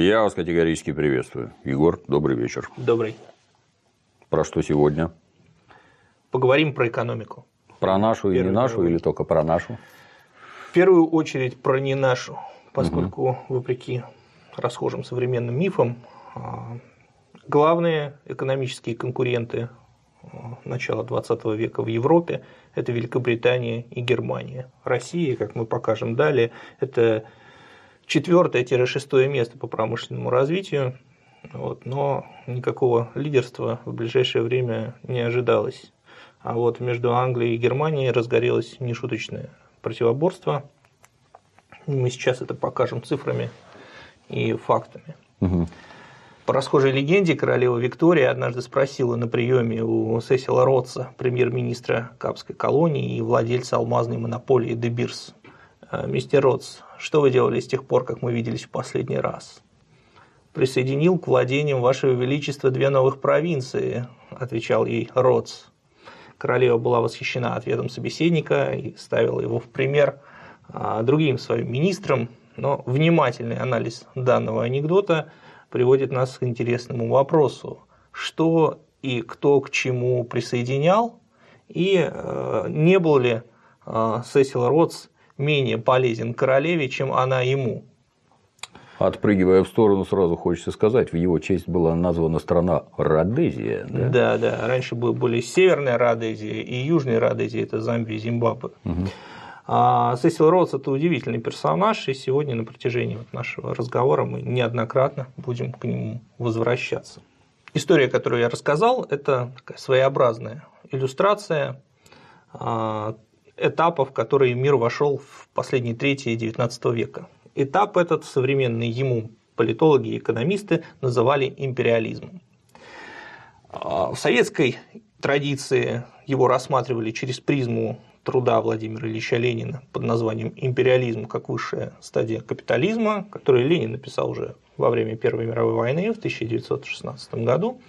Я вас категорически приветствую. Егор, добрый вечер. Добрый. Про что сегодня? Поговорим про экономику. Про нашу и не нашу, или только про нашу? В первую очередь про не нашу, поскольку, вопреки расхожим современным мифам, главные экономические конкуренты начала 20 века в Европе – это Великобритания и Германия. Россия, как мы покажем далее, это 4-6 место по промышленному развитию, но никакого лидерства в ближайшее время не ожидалось. А вот между Англией и Германией разгорелось нешуточное противоборство. Мы сейчас это покажем цифрами и фактами. По расхожей легенде, королева Виктория однажды спросила на приеме у Сесила Ротса, премьер-министра Капской колонии и владельца алмазной монополии Де Бирс: «Мистер Ротс, что вы делали с тех пор, как мы виделись в последний раз?» «Присоединил к владениям Вашего Величества 2 новых провинции», – отвечал ей Ротс. Королева была восхищена ответом собеседника и ставила его в пример другим своим министрам, но внимательный анализ данного анекдота приводит нас к интересному вопросу: что и кто к чему присоединял, и не был ли Сесил Ротс менее полезен королеве, чем она ему. Отпрыгивая в сторону, сразу хочется сказать, в его честь была названа страна Родезия. Да, раньше были Северная Родезия и Южная Родезия, это Замбия и Зимбабве. Сесил Ротс – это удивительный персонаж, и сегодня на протяжении нашего разговора мы неоднократно будем к нему возвращаться. История, которую я рассказал, это такая своеобразная иллюстрация этапов, в которые мир вошел в последние трети XIX века. Этап этот современные ему политологи и экономисты называли империализмом. В советской традиции его рассматривали через призму труда Владимира Ильича Ленина под названием «Империализм как высшая стадия капитализма», который Ленин написал уже во время Первой мировой войны в 1916 году.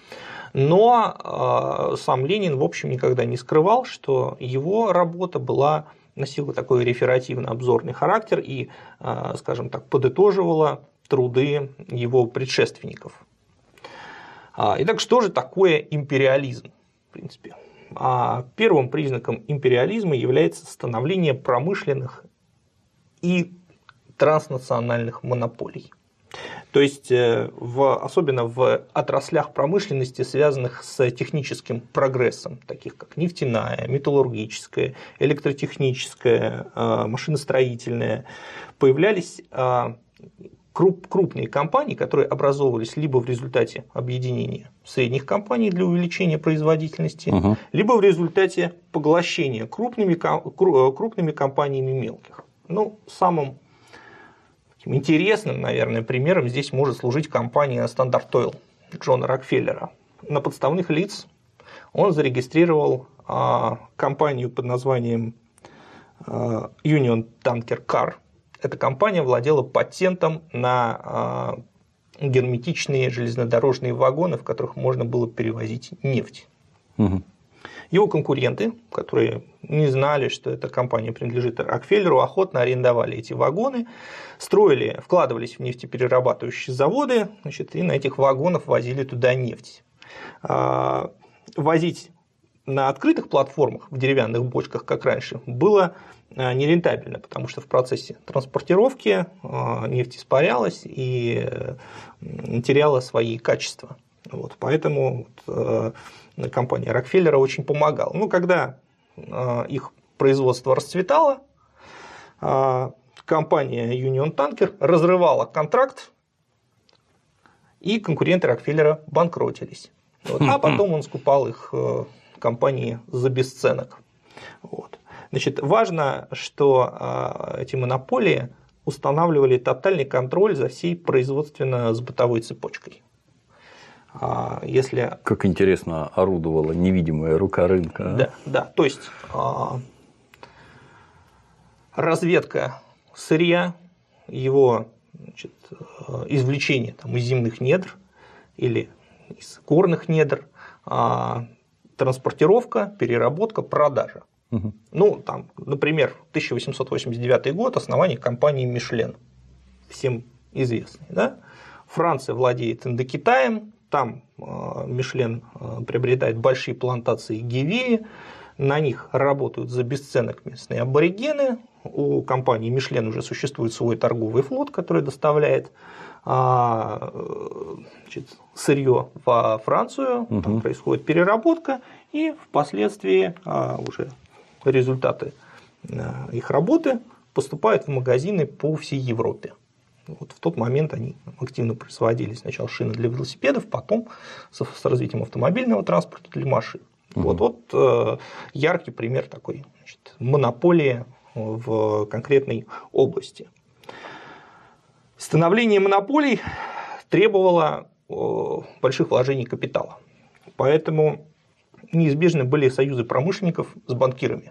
Но сам Ленин, в общем, никогда не скрывал, что его работа носила такой реферативно-обзорный характер и, скажем так, подытоживала труды его предшественников. Итак, что же такое империализм, в принципе? Первым признаком империализма является становление промышленных и транснациональных монополий. То есть, особенно в отраслях промышленности, связанных с техническим прогрессом, таких как нефтяная, металлургическая, электротехническая, машиностроительная, появлялись крупные компании, которые образовывались либо в результате объединения средних компаний для увеличения производительности, либо в результате поглощения крупными компаниями мелких. Самым интересным, наверное, примером здесь может служить компания Standard Oil Джона Рокфеллера. На подставных лиц он зарегистрировал компанию под названием Union Tanker Car. Эта компания владела патентом на герметичные железнодорожные вагоны, в которых можно было перевозить нефть. Его конкуренты, которые не знали, что эта компания принадлежит Рокфеллеру, охотно арендовали эти вагоны, вкладывались в нефтеперерабатывающие заводы, и на этих вагонах возили туда нефть. Возить на открытых платформах в деревянных бочках, как раньше, было нерентабельно, потому что в процессе транспортировки нефть испарялась и теряла свои качества. Поэтому компания Рокфеллера очень помогала. Когда их производство расцветало, компания Union Tanker разрывала контракт, и конкуренты Рокфеллера банкротились. А потом он скупал их компании за бесценок. Важно, что эти монополии устанавливали тотальный контроль за всей производственно-сбытовой цепочкой. Как интересно орудовала невидимая рука рынка. Да. То есть разведка сырья, его извлечение из земных недр или из горных недр, транспортировка, переработка, продажа. Например, 1889 год, основание компании Мишлен, всем известный. Франция владеет Индокитаем, там Мишлен приобретает большие плантации гевеи, на них работают за бесценок местные аборигены, у компании Мишлен уже существует свой торговый флот, который доставляет сырье во Францию, там происходит переработка, и впоследствии уже результаты их работы поступают в магазины по всей Европе. Вот в тот момент они активно производились. Сначала шины для велосипедов, потом с развитием автомобильного транспорта для машин. Вот яркий пример такой, значит, монополии в конкретной области. Становление монополий требовало больших вложений капитала, поэтому неизбежны были союзы промышленников с банкирами.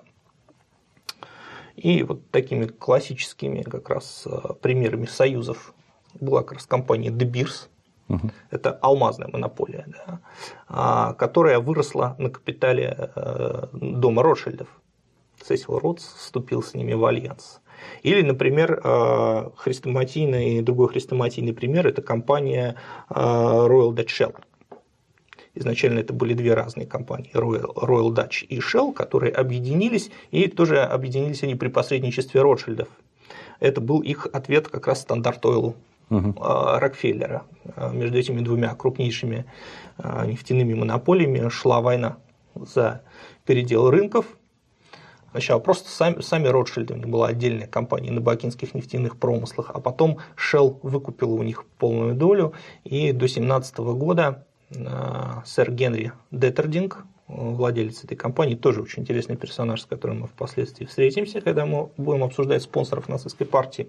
И вот такими классическими как раз примерами союзов была как раз компания De Beers. Это алмазная монополия, да, которая выросла на капитале дома Ротшильдов. Сесил Ротс вступил с ними в альянс. Или, например, другой хрестоматийный пример – это компания Royal Dutch Shell. Изначально это были две разные компании – Royal Dutch и Shell, которые объединились, и тоже объединились они при посредничестве Ротшильдов. Это был их ответ как раз Стандарт Ойлу Рокфеллера. Между этими двумя крупнейшими нефтяными монополиями шла война за передел рынков. Сначала просто сами Ротшильды, у них была отдельная компания на бакинских нефтяных промыслах, а потом Shell выкупила у них полную долю, и до 2017 года сэр Генри Деттердинг, владелец этой компании, тоже очень интересный персонаж, с которым мы впоследствии встретимся, когда мы будем обсуждать спонсоров нацистской партии.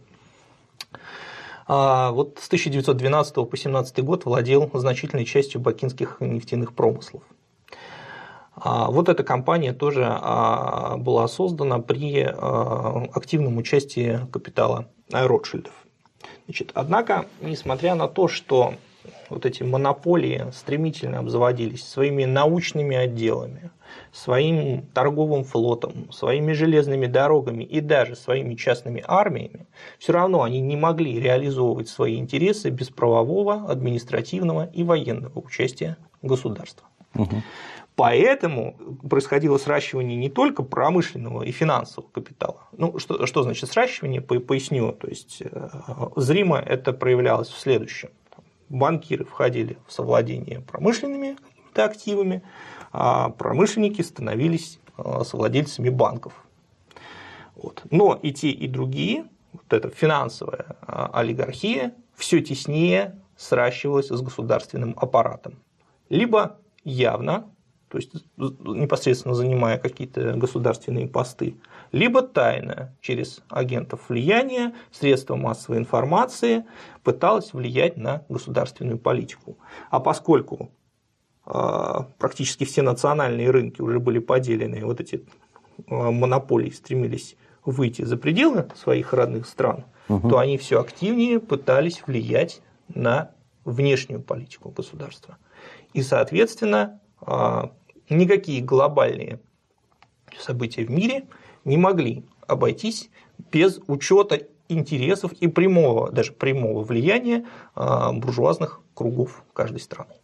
Вот с 1912 по 1917 год владел значительной частью бакинских нефтяных промыслов. Вот эта компания тоже была создана при активном участии капитала Ротшильдов. Однако, несмотря на то, что вот эти монополии стремительно обзаводились своими научными отделами, своим торговым флотом, своими железными дорогами и даже своими частными армиями, все равно они не могли реализовывать свои интересы без правового, административного и военного участия государства. Поэтому происходило сращивание не только промышленного и финансового капитала. Ну, что значит сращивание, поясню. То есть, зримо это проявлялось в следующем. Банкиры входили в совладение промышленными активами, а промышленники становились совладельцами банков. Вот. Но и те, и другие, вот эта финансовая олигархия, все теснее сращивалась с государственным аппаратом. Либо явно, то есть непосредственно занимая какие-то государственные посты, либо тайно, через агентов влияния, средства массовой информации, пыталась влиять на государственную политику. А поскольку практически все национальные рынки уже были поделены, вот эти монополии стремились выйти за пределы своих родных стран, то они все активнее пытались влиять на внешнюю политику государства. И, соответственно, никакие глобальные события в мире не могли обойтись без учета интересов и даже прямого влияния буржуазных кругов каждой страны.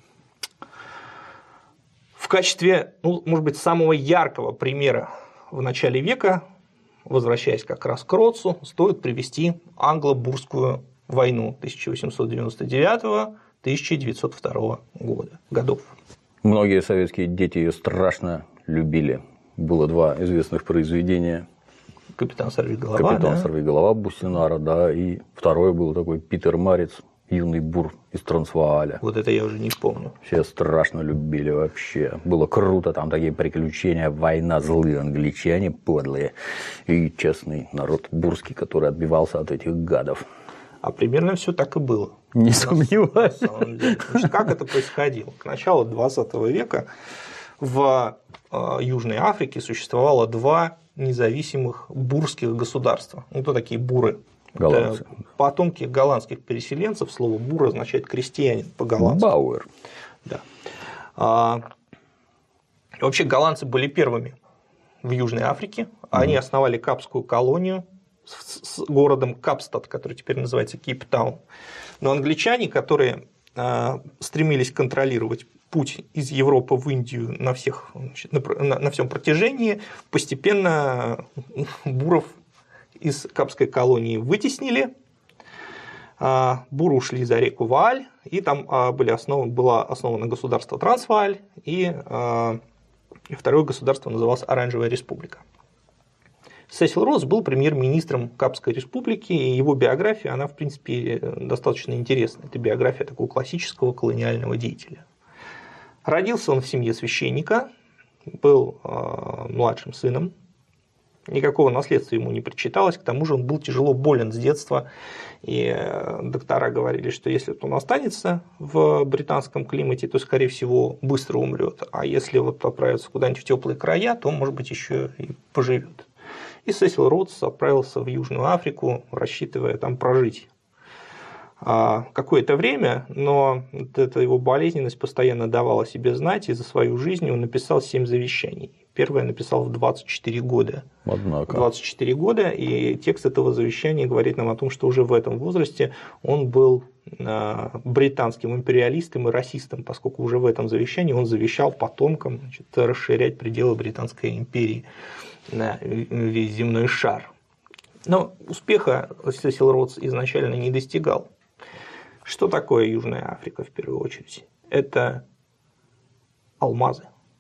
В качестве, может быть, самого яркого примера в начале века, возвращаясь как раз к Ротсу, стоит привести англо-бурскую войну 1899-1902 годов. Многие советские дети ее страшно любили. Было два известных произведения. «Капитан Сорвиголова». «Капитан Сорвиголова» Буссенара, да, и второе был такой Питер Марец, юный бур из Трансвааля. Вот это я уже не помню. Все страшно любили вообще. Было круто, там такие приключения, война, злые англичане, подлые, и честный народ бурский, который отбивался от этих гадов. А примерно все так и было. Не сомневаюсь. На самом деле. Значит, как это происходило? К началу 20 века в Южной Африке существовало два независимых бурских государства. Кто такие буры? Голландцы. Это потомки голландских переселенцев. Слово бур означает крестьянин по-голландски. Бауэр. Да. Вообще голландцы были первыми в Южной Африке. Они основали Капскую колонию с городом Капстад, который теперь называется Кейптаун. Но англичане, которые стремились контролировать путь из Европы в Индию на всем протяжении, постепенно буров из Капской колонии вытеснили, буры ушли за реку Вааль, и там было основано государство Трансвааль, и второе государство называлось Оранжевая республика. Сесил Роудс был премьер-министром Капской республики, и его биография, она, в принципе, достаточно интересна. Это биография такого классического колониального деятеля. Родился он в семье священника, был младшим сыном, никакого наследства ему не причиталось, к тому же он был тяжело болен с детства, и доктора говорили, что если он останется в британском климате, то, скорее всего, быстро умрет, а если отправиться куда-нибудь в теплые края, то, может быть, еще и поживет. И Сесил Роудс отправился в Южную Африку, рассчитывая там прожить какое-то время, но эта его болезненность постоянно давала себе знать, и за свою жизнь он написал 7 завещаний. Первое написал в 24 года. Однако. 24 года, и текст этого завещания говорит нам о том, что уже в этом возрасте он был британским империалистом и расистом, поскольку уже в этом завещании он завещал потомкам, расширять пределы Британской империи на весь земной шар. Но успеха Сесил Роудс изначально не достигал. Что такое Южная Африка в первую очередь? Это алмазы.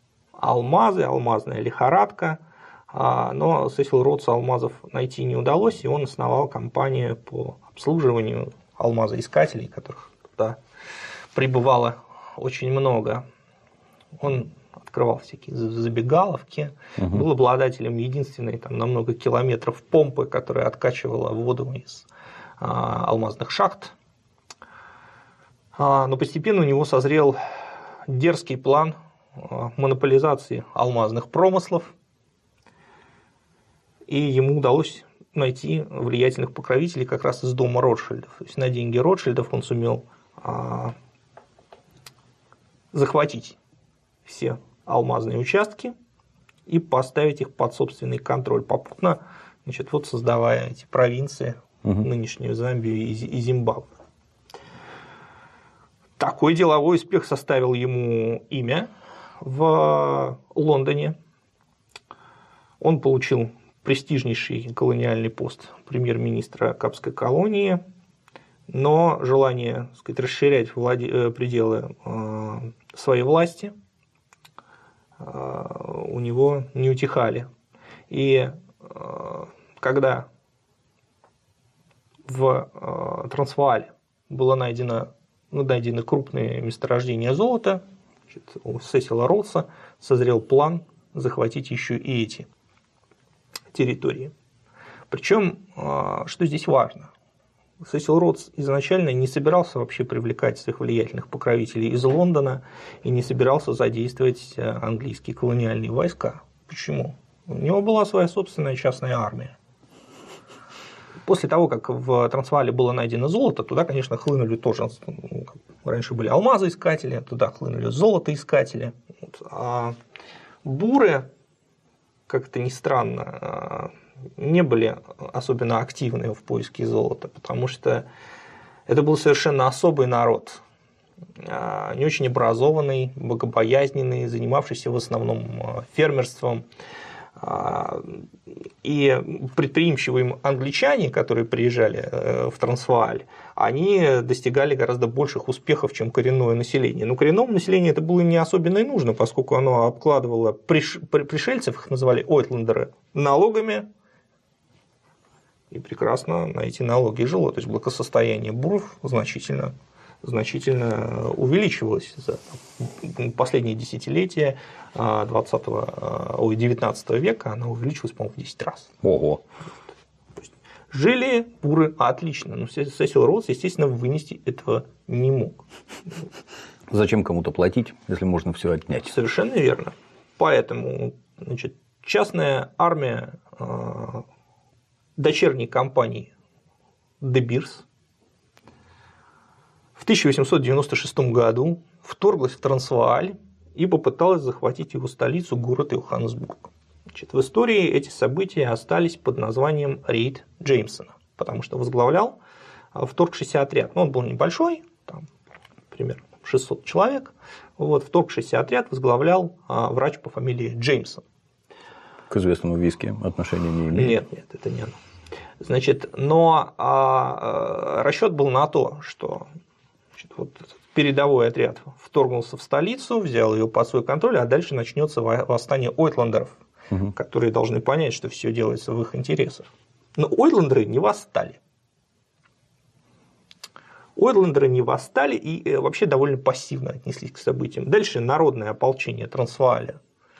Алмазная лихорадка, но Сесил Роудсу алмазов найти не удалось, и он основал компанию по обслуживанию алмазоискателей, которых туда прибывало очень много. Он открывал всякие забегаловки, был обладателем единственной на много километров помпы, которая откачивала воду из алмазных шахт. Но постепенно у него созрел дерзкий план монополизации алмазных промыслов, и ему удалось найти влиятельных покровителей как раз из дома Ротшильдов. То есть на деньги Ротшильдов он сумел захватить все алмазные участки и поставить их под собственный контроль, попутно создавая эти провинции, нынешнюю Замбию и Зимбабве. Такой деловой успех составил ему имя в Лондоне. Он получил престижнейший колониальный пост премьер-министра Капской колонии, но желание, расширять пределы своей власти у него не утихали. И когда в Трансваале было найдены крупные месторождения золота, у Сесила Роудса созрел план захватить еще и эти территории. Причем, что здесь важно, Сесил Роудс изначально не собирался вообще привлекать своих влиятельных покровителей из Лондона и не собирался задействовать английские колониальные войска. Почему? У него была своя собственная частная армия. После того, как в Трансваале было найдено золото, туда, конечно, хлынули тоже, раньше были алмазоискатели, туда хлынули золотоискатели. А буры, как это ни странно, не были особенно активны в поиске золота, потому что это был совершенно особый народ, не очень образованный, богобоязненный, занимавшийся в основном фермерством. И предприимчивые англичане, которые приезжали в Трансвааль, они достигали гораздо больших успехов, чем коренное население. Но коренному населению это было не особенно и нужно, поскольку оно обкладывало пришельцев, их называли ойтлендеры, налогами, и прекрасно на эти налоги жило. То есть благосостояние буров значительно увеличивалось за последние десятилетия 19 века, она увеличилась, по-моему, в 10 раз. Ого! То есть, жили буры отлично, но Сесил Роудс, естественно, вынести этого не мог. Зачем кому-то платить, если можно все отнять? Совершенно верно. Поэтому частная армия дочерней компании De Beers в 1896 году вторглась в Трансвааль и попыталась захватить его столицу, город Йоханнесбург. В истории эти события остались под названием рейд Джеймсона, потому что возглавлял вторгшийся отряд. Он был небольшой, там, примерно 600 человек. Вторгшийся отряд возглавлял врач по фамилии Джеймсон. К известному виски отношения не имеет? Нет, это не оно. Но расчет был на то, что передовой отряд вторгнулся в столицу, взял ее под свой контроль, а дальше начнется восстание ойтландеров, которые должны понять, что все делается в их интересах. Но ойтландеры не восстали. Ойтландеры не восстали и вообще довольно пассивно отнеслись к событиям. Дальше народное ополчение Трансвааля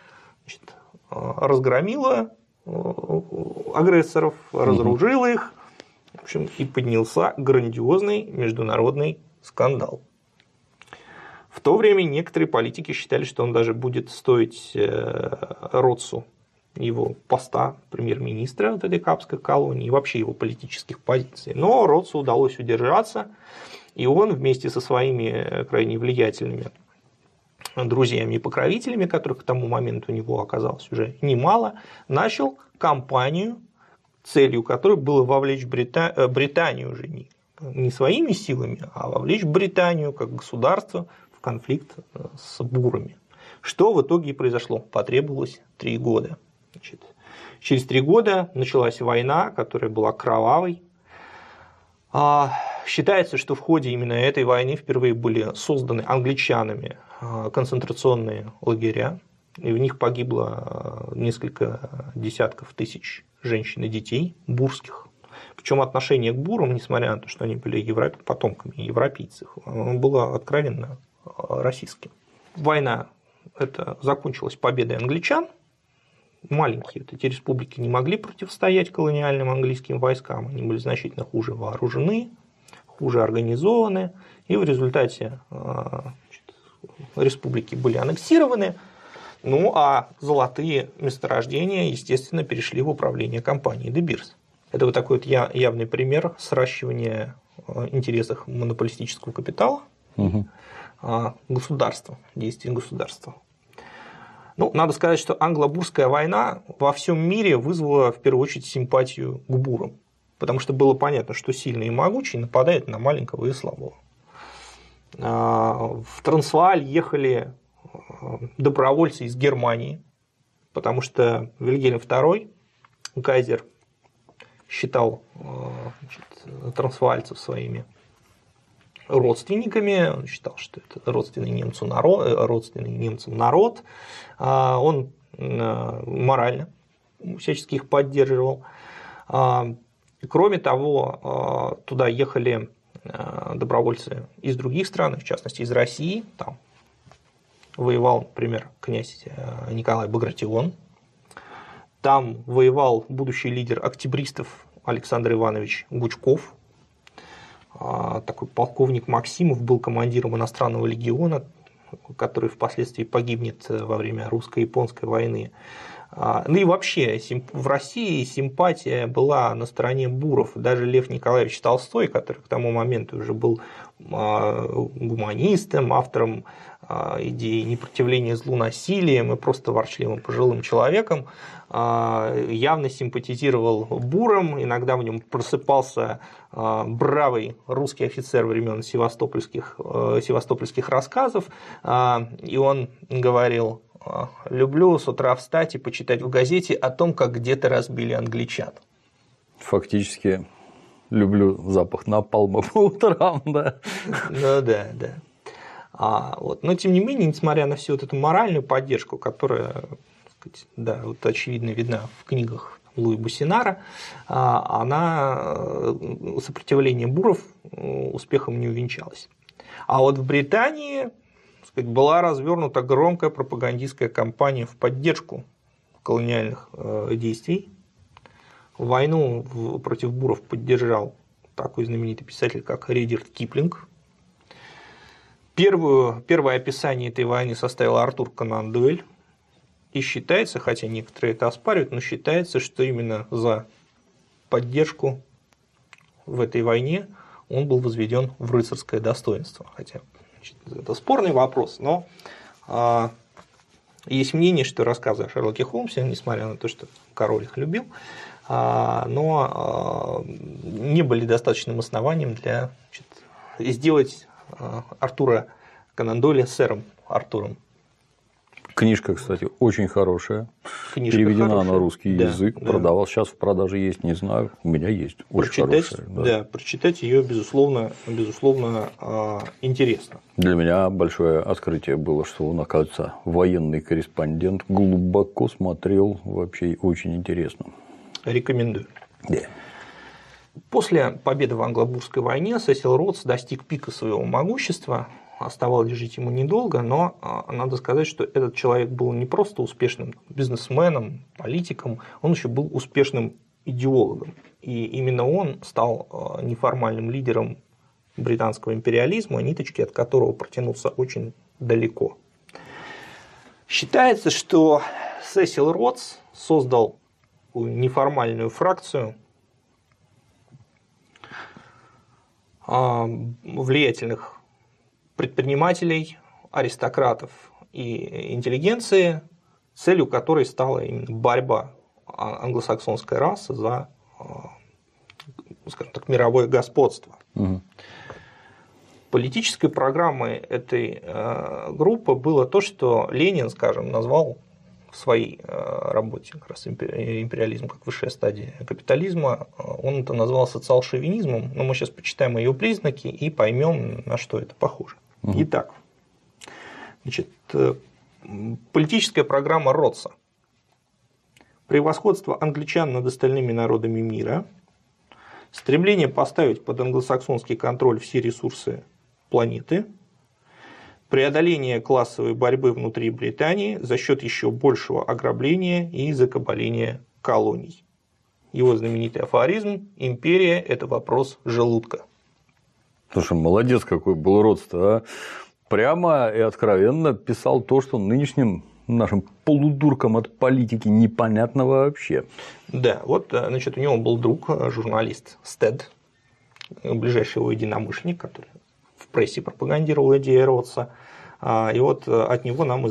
разгромило агрессоров, разоружило их, в общем, и поднялся грандиозный международный скандал. В то время некоторые политики считали, что он даже будет стоить Ротсу его поста премьер-министра этой Капской колонии и вообще его политических позиций. Но Ротсу удалось удержаться, и он вместе со своими крайне влиятельными друзьями и покровителями, которых к тому моменту у него оказалось уже немало, начал кампанию, целью которой было вовлечь Британию уже не своими силами, а вовлечь Британию как государство в конфликт с бурами. Что в итоге и произошло? Потребовалось 3 года. Через 3 года началась война, которая была кровавой. Считается, что в ходе именно этой войны впервые были созданы англичанами концентрационные лагеря, и в них погибло несколько десятков тысяч женщин и детей бурских. Причем отношение к бурам, несмотря на то, что они были потомками европейцев, было откровенно российским. Война эта закончилась победой англичан. Маленькие эти республики не могли противостоять колониальным английским войскам, они были значительно хуже вооружены, хуже организованы, и в результате республики были аннексированы, ну а золотые месторождения, естественно, перешли в управление компанией De Beers. Это вот такой вот явный пример сращивания интересов монополистического капитала, государства, действий государства. Ну, надо сказать, что англо-бурская война во всем мире вызвала в первую очередь симпатию к бурам, потому что было понятно, что сильный и могучий нападает на маленького и слабого. В Трансвааль ехали добровольцы из Германии, потому что Вильгельм II, кайзер, считал трансваальцев своими родственниками, он считал, что это родственный немцам народ, он морально всячески их поддерживал. Кроме того, туда ехали добровольцы из других стран, в частности из России, там воевал, например, князь Николай Багратион, там воевал будущий лидер октябристов Александр Иванович Гучков, такой полковник Максимов был командиром иностранного легиона, который впоследствии погибнет во время русско-японской войны. Ну и вообще в России симпатия была на стороне буров. Даже Лев Николаевич Толстой, который к тому моменту уже был гуманистом, автором идеи непротивления злу насилием и просто ворчливым пожилым человеком, явно симпатизировал бурам. Иногда в нем просыпался бравый русский офицер времен севастопольских рассказов, и он говорил: люблю с утра встать и почитать в газете о том, как где-то разбили англичан. Фактически люблю запах напалма по утрам, да. Ну да. Но тем не менее, несмотря на всю вот эту моральную поддержку, которая, так сказать, да, вот очевидно видна в книгах Луи Буссинара, сопротивление буров успехом не увенчалось. А вот в Британии была развернута громкая пропагандистская кампания в поддержку колониальных действий. Войну против буров поддержал такой знаменитый писатель, как Редьярд Киплинг. Первое описание этой войны составил Артур Конан Дойль. И считается, хотя некоторые это оспаривают, но считается, что именно за поддержку в этой войне он был возведен в рыцарское достоинство. Хотя это спорный вопрос, но Есть мнение, что рассказы о Шерлоке Холмсе, несмотря на то, что король их любил, но не были достаточным основанием для сделать Артура Конан Дойля сэром Артуром. Книжка, кстати, очень хорошая. Книжка переведена хорошая. на русский язык, Да. Продавал. Сейчас в продаже есть, не знаю. У меня есть. Очень хорошая. Да, прочитать ее, безусловно, интересно. Для меня большое открытие было, что он, оказывается, военный корреспондент, глубоко смотрел, вообще очень интересно. Рекомендую. Да. После победы в Англо-Бурской войне Сесил Ротс достиг пика своего могущества. Оставалось жить ему недолго, но надо сказать, что этот человек был не просто успешным бизнесменом, политиком, он еще был успешным идеологом. И именно он стал неформальным лидером британского империализма, ниточки от которого протянулся очень далеко. Считается, что Сесил Ротс создал неформальную фракцию влиятельных предпринимателей, аристократов и интеллигенции, целью которой стала именно борьба англосаксонской расы за, скажем так, мировое господство. Угу. Политической программой этой группы было то, что Ленин, скажем, назвал в своей работе как раз империализм как высшая стадия капитализма, он это назвал социал-шовинизмом, но мы сейчас почитаем ее признаки и поймем, на что это похоже. Итак, значит, политическая программа Ротса. Превосходство англичан над остальными народами мира, стремление поставить под англосаксонский контроль все ресурсы планеты, преодоление классовой борьбы внутри Британии за счет еще большего ограбления и закабаления колоний. Его знаменитый афоризм «Империя – это вопрос желудка». Слушай, молодец какой был Ротс-то, а? Прямо и откровенно писал то, что нынешним нашим полудуркам от политики непонятно вообще. Да, вот, значит, у него был друг, журналист Стед, ближайший его единомышленник, который в прессе пропагандировал идеи Ротса. И вот от него нам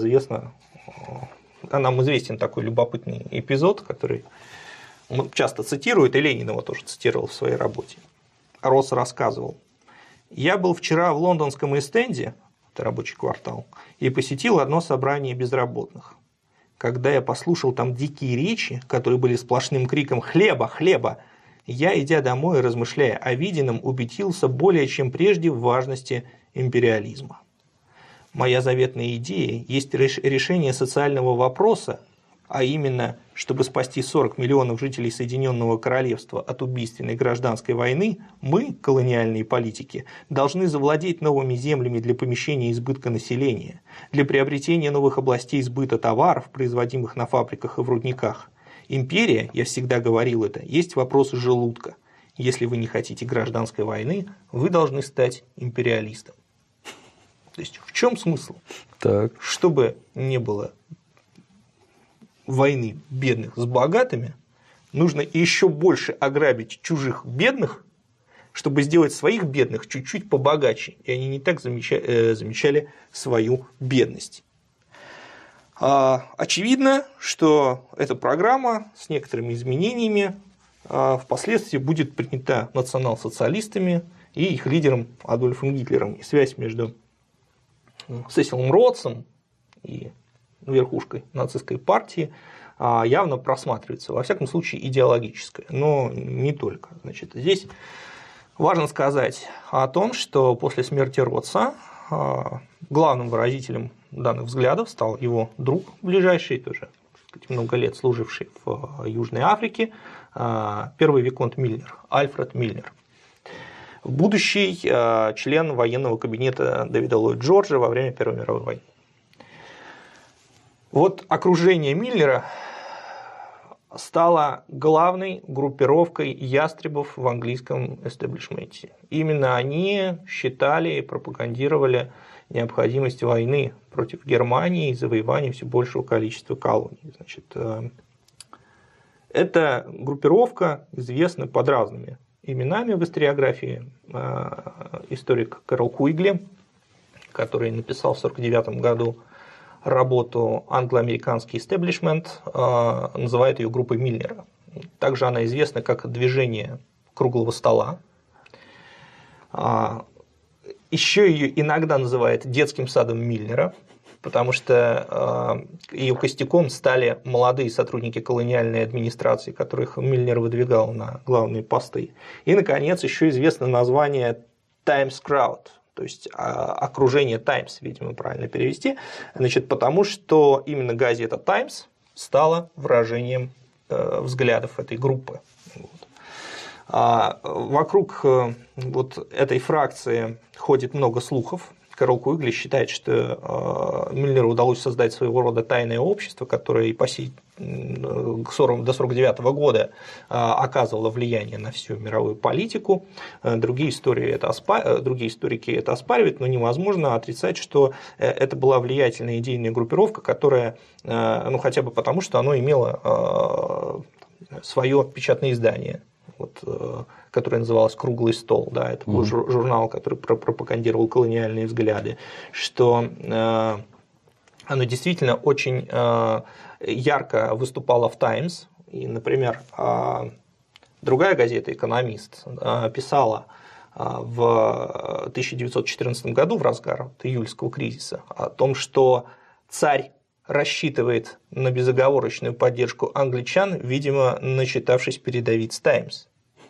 известен такой любопытный эпизод, который он часто цитирует, и Ленин его тоже цитировал в своей работе. Ротс рассказывал: «Я был вчера в лондонском Ист-Энде, это рабочий квартал, и посетил одно собрание безработных. Когда я послушал там дикие речи, которые были сплошным криком «Хлеба! Хлеба!», я, идя домой и размышляя о виденном, убедился более чем прежде в важности империализма. Моя заветная идея есть решение социального вопроса, а именно, чтобы спасти 40 миллионов жителей Соединенного Королевства от убийственной гражданской войны, мы, колониальные политики, должны завладеть новыми землями для помещения избытка населения, для приобретения новых областей сбыта товаров, производимых на фабриках и в рудниках. Империя, я всегда говорил это, есть вопрос желудка. Если вы не хотите гражданской войны, вы должны стать империалистом». То есть в чем смысл? Так. Чтобы не было войны бедных с богатыми, нужно еще больше ограбить чужих бедных, чтобы сделать своих бедных чуть-чуть побогаче, и они не так замечали свою бедность. Очевидно, что эта программа с некоторыми изменениями впоследствии будет принята национал-социалистами и их лидером Адольфом Гитлером. И связь между Сесилом Ротсом и верхушкой нацистской партии явно просматривается, во всяком случае идеологическая, но не только. Значит, здесь важно сказать о том, что после смерти Ротса главным выразителем данных взглядов стал его друг ближайший, тоже много лет служивший в Южной Африке, первый виконт Мильнер, Альфред Мильнер. Будущий член военного кабинета Дэвида Ллойда Джорджа во время Первой мировой войны. Вот окружение Мильнера стало главной группировкой ястребов в английском эстеблишменте. Именно они считали и пропагандировали необходимость войны против Германии и завоевания все большего количества колоний. Значит, эта группировка известна под разными именами в историографии. Историк Кэрол Куигли, который написал в 1949 году работу англо-американский истеблишмент называет ее группой Мильнера. Также она известна как движение круглого стола. Еще ее иногда называют детским садом Мильнера, потому что ее костяком стали молодые сотрудники колониальной администрации, которых Мильнер выдвигал на главные посты. И, наконец, еще известно название Times Crowd, то есть окружение Times, видимо, правильно перевести, значит, потому что именно газета Times стала выражением взглядов этой группы. Вокруг вот этой фракции ходит много слухов. Карл Куигли считает, что Мильнеру удалось создать своего рода тайное общество, которое и до 1949 года оказывало влияние на всю мировую политику. Другие историки это оспаривают, но невозможно отрицать, что это была влиятельная идейная группировка, которая, ну хотя бы потому, что оно имело свое печатное издание. Вот, которое называлось «Круглый стол», да, это был журнал, который пропагандировал колониальные взгляды, что оно действительно очень ярко выступало в «Таймс», и, например, другая газета «Экономист» писала в 1914 году, в разгар июльского кризиса, о том, что царь рассчитывает на безоговорочную поддержку англичан, видимо, начитавшись передовиц «Таймс».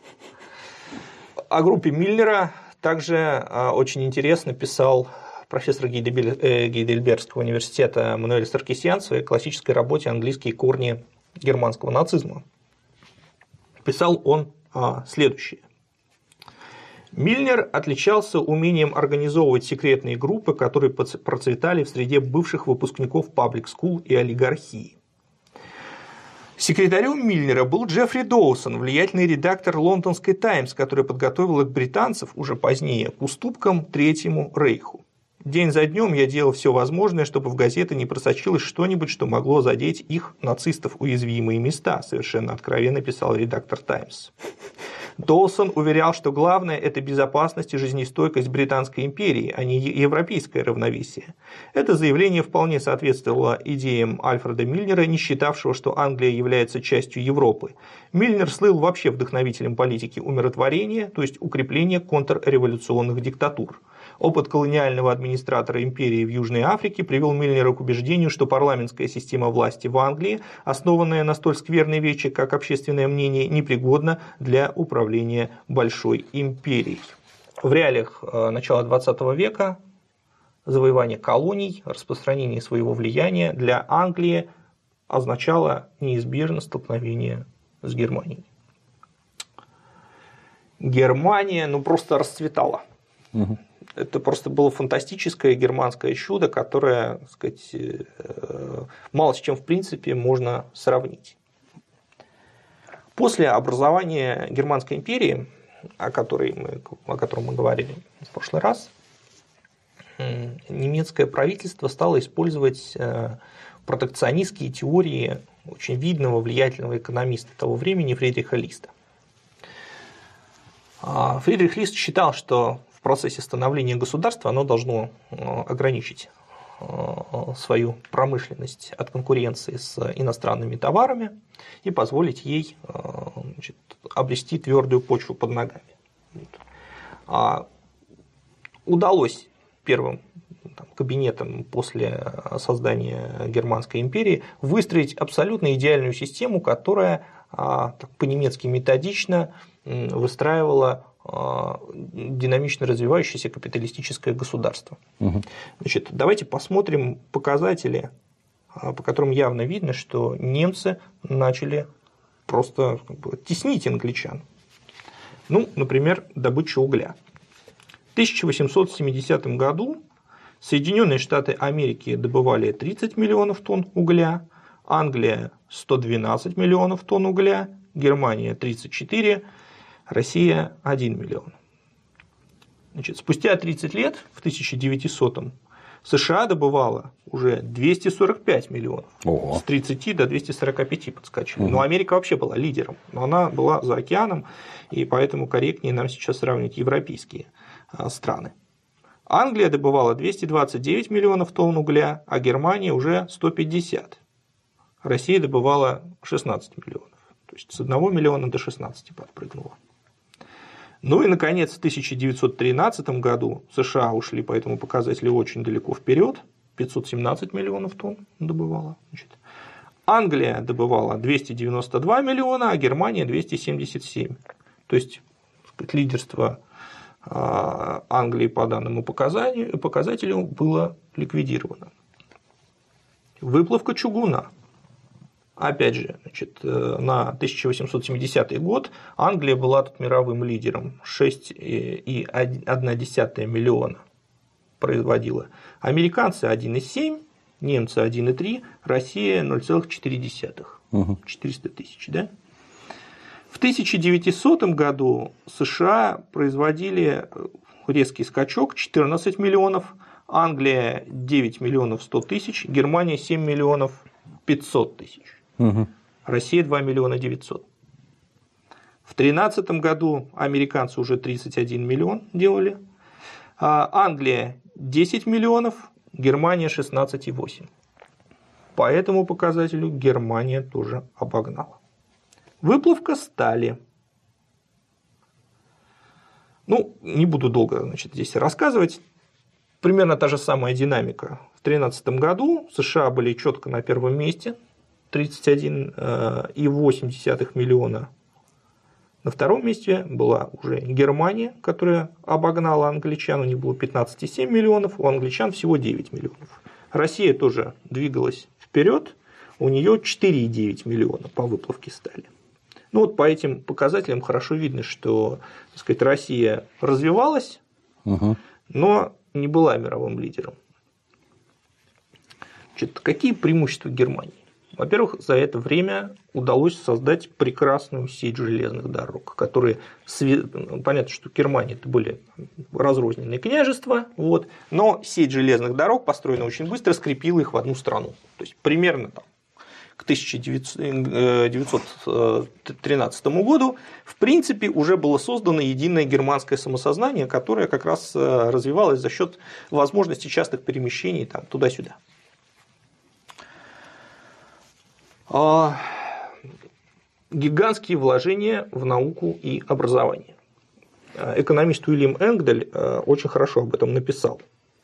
О группе Мильнера также очень интересно писал профессор Гейдельбергского университета Мануэль Саркисян в своей классической работе «Английские корни германского нацизма». Писал он следующее. Мильнер отличался умением организовывать секретные группы, которые процветали в среде бывших выпускников паблик-скул и олигархии. Секретарем Мильнера был Джеффри Доусон, влиятельный редактор лондонской «Таймс», который подготовил их британцев уже позднее к уступкам Третьему Рейху. День за днем я делал все возможное, чтобы в газеты не просочилось что-нибудь, что могло задеть их, нацистов, уязвимые места, совершенно откровенно писал редактор «Таймс». Доусон уверял, что главное – это безопасность и жизнестойкость Британской империи, а не европейское равновесие. Это заявление вполне соответствовало идеям Альфреда Мильнера, не считавшего, что Англия является частью Европы. Мильнер слыл вообще вдохновителем политики умиротворения, то есть укрепления контрреволюционных диктатур. Опыт колониального администратора империи в Южной Африке привел Мильнера к убеждению, что парламентская система власти в Англии, основанная на столь скверной вещи, как общественное мнение, непригодна для управления большой империей. В реалиях начала XX века завоевание колоний, распространение своего влияния для Англии означало неизбежно столкновение с Германией. Германия просто расцветала. Это просто было фантастическое германское чудо, которое, так сказать, мало с чем в принципе можно сравнить. После образования Германской империи, о котором мы говорили в прошлый раз, немецкое правительство стало использовать протекционистские теории очень видного, влиятельного экономиста того времени Фридриха Листа. Фридрих Лист считал, что в процессе становления государства оно должно ограничить свою промышленность от конкуренции с иностранными товарами и позволить ей обрести твердую почву под ногами. Удалось первым кабинетом после создания Германской империи выстроить абсолютно идеальную систему, которая по-немецки методично выстраивала динамично развивающееся капиталистическое государство. Значит, давайте посмотрим показатели, по которым явно видно, что немцы начали просто теснить англичан. Например, добыча угля. В 1870 году Соединенные Штаты Америки добывали 30 миллионов тонн угля, Англия 112 миллионов тонн угля, Германия 34, Россия 1 миллион. Значит, спустя 30 лет, в 1900-м, США добывала уже 245 миллионов. Ого. С 30 до 245 подскочили. Но Америка вообще была лидером, но она была за океаном, и поэтому корректнее нам сейчас сравнить европейские страны. Англия добывала 229 миллионов тонн угля, а Германия уже 150. Россия добывала 16 миллионов. То есть с 1 миллиона до 16 подпрыгнула. Ну и, наконец, в 1913 году США ушли по этому показателю очень далеко вперед. 517 миллионов тонн добывала. Англия добывала 292 миллиона, а Германия 277. То есть лидерство Англии по данному показателю было ликвидировано. Выплавка чугуна. Опять же, на 1870 год Англия была тут мировым лидером, 6,1 миллиона производила. Американцы 1,7, немцы 1,3, Россия 0,4. 400 тысяч, да? В 1900 году США производили резкий скачок 14 миллионов, Англия 9 миллионов 100 тысяч, Германия 7 миллионов 500 тысяч. Россия 2 миллиона 900. В 2013 году американцы уже 31 миллион делали, Англия 10 миллионов, Германия 16,8. По этому показателю Германия тоже обогнала. Выплавка стали. Ну, не буду долго здесь рассказывать. Примерно та же самая динамика. В 2013 году США были четко на первом месте. 31,8 миллиона. На втором месте была уже Германия, которая обогнала англичан, у них было 15,7 миллионов, у англичан всего 9 миллионов. Россия тоже двигалась вперед, у нее 4,9 миллиона по выплавке стали. Ну вот по этим показателям хорошо видно, что, так сказать, Россия развивалась, но не была мировым лидером. Какие преимущества Германии? Во-первых, за это время удалось создать прекрасную сеть железных дорог, которые, понятно, что Германия это были разрозненные княжества, но сеть железных дорог, построена очень быстро, скрепила их в одну страну. То есть примерно к 1913 году, в принципе, уже было создано единое германское самосознание, которое как раз развивалось за счет возможности частых перемещений туда-сюда. Гигантские вложения в науку и образование. Экономист Уильям Энгдель очень хорошо об этом написал.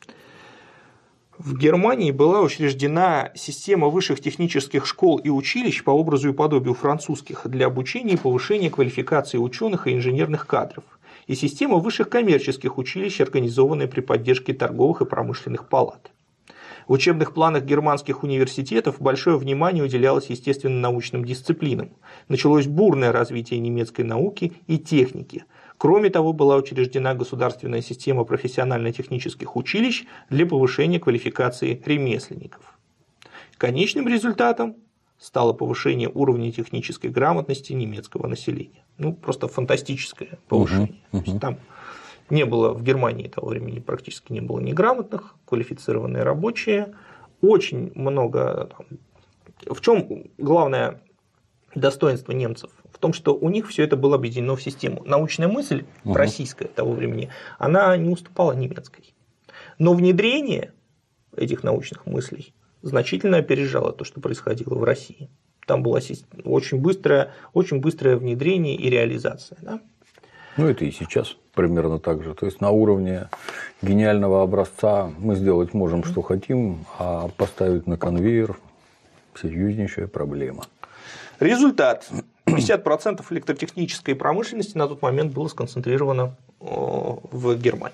В Германии была учреждена система высших технических школ и училищ по образу и подобию французских для обучения и повышения квалификации ученых и инженерных кадров, и система высших коммерческих училищ, организованная при поддержке торговых и промышленных палат. В учебных планах германских университетов большое внимание уделялось естественно-научным дисциплинам. Началось бурное развитие немецкой науки и техники. Кроме того, была учреждена государственная система профессионально-технических училищ для повышения квалификации ремесленников. Конечным результатом стало повышение уровня технической грамотности немецкого населения. Просто фантастическое повышение. Там не было в Германии того времени практически не было неграмотных, квалифицированные рабочие, очень много. В чем главное достоинство немцев? В том, что у них все это было объединено в систему. Научная мысль российская того времени, она не уступала немецкой. Но внедрение этих научных мыслей значительно опережало то, что происходило в России. Там было очень быстрое внедрение и реализация. Да? Это и сейчас примерно так же. То есть на уровне гениального образца мы сделать можем, что хотим, а поставить на конвейер – серьезнейшая проблема. Результат. 50% электротехнической промышленности на тот момент было сконцентрировано в Германии.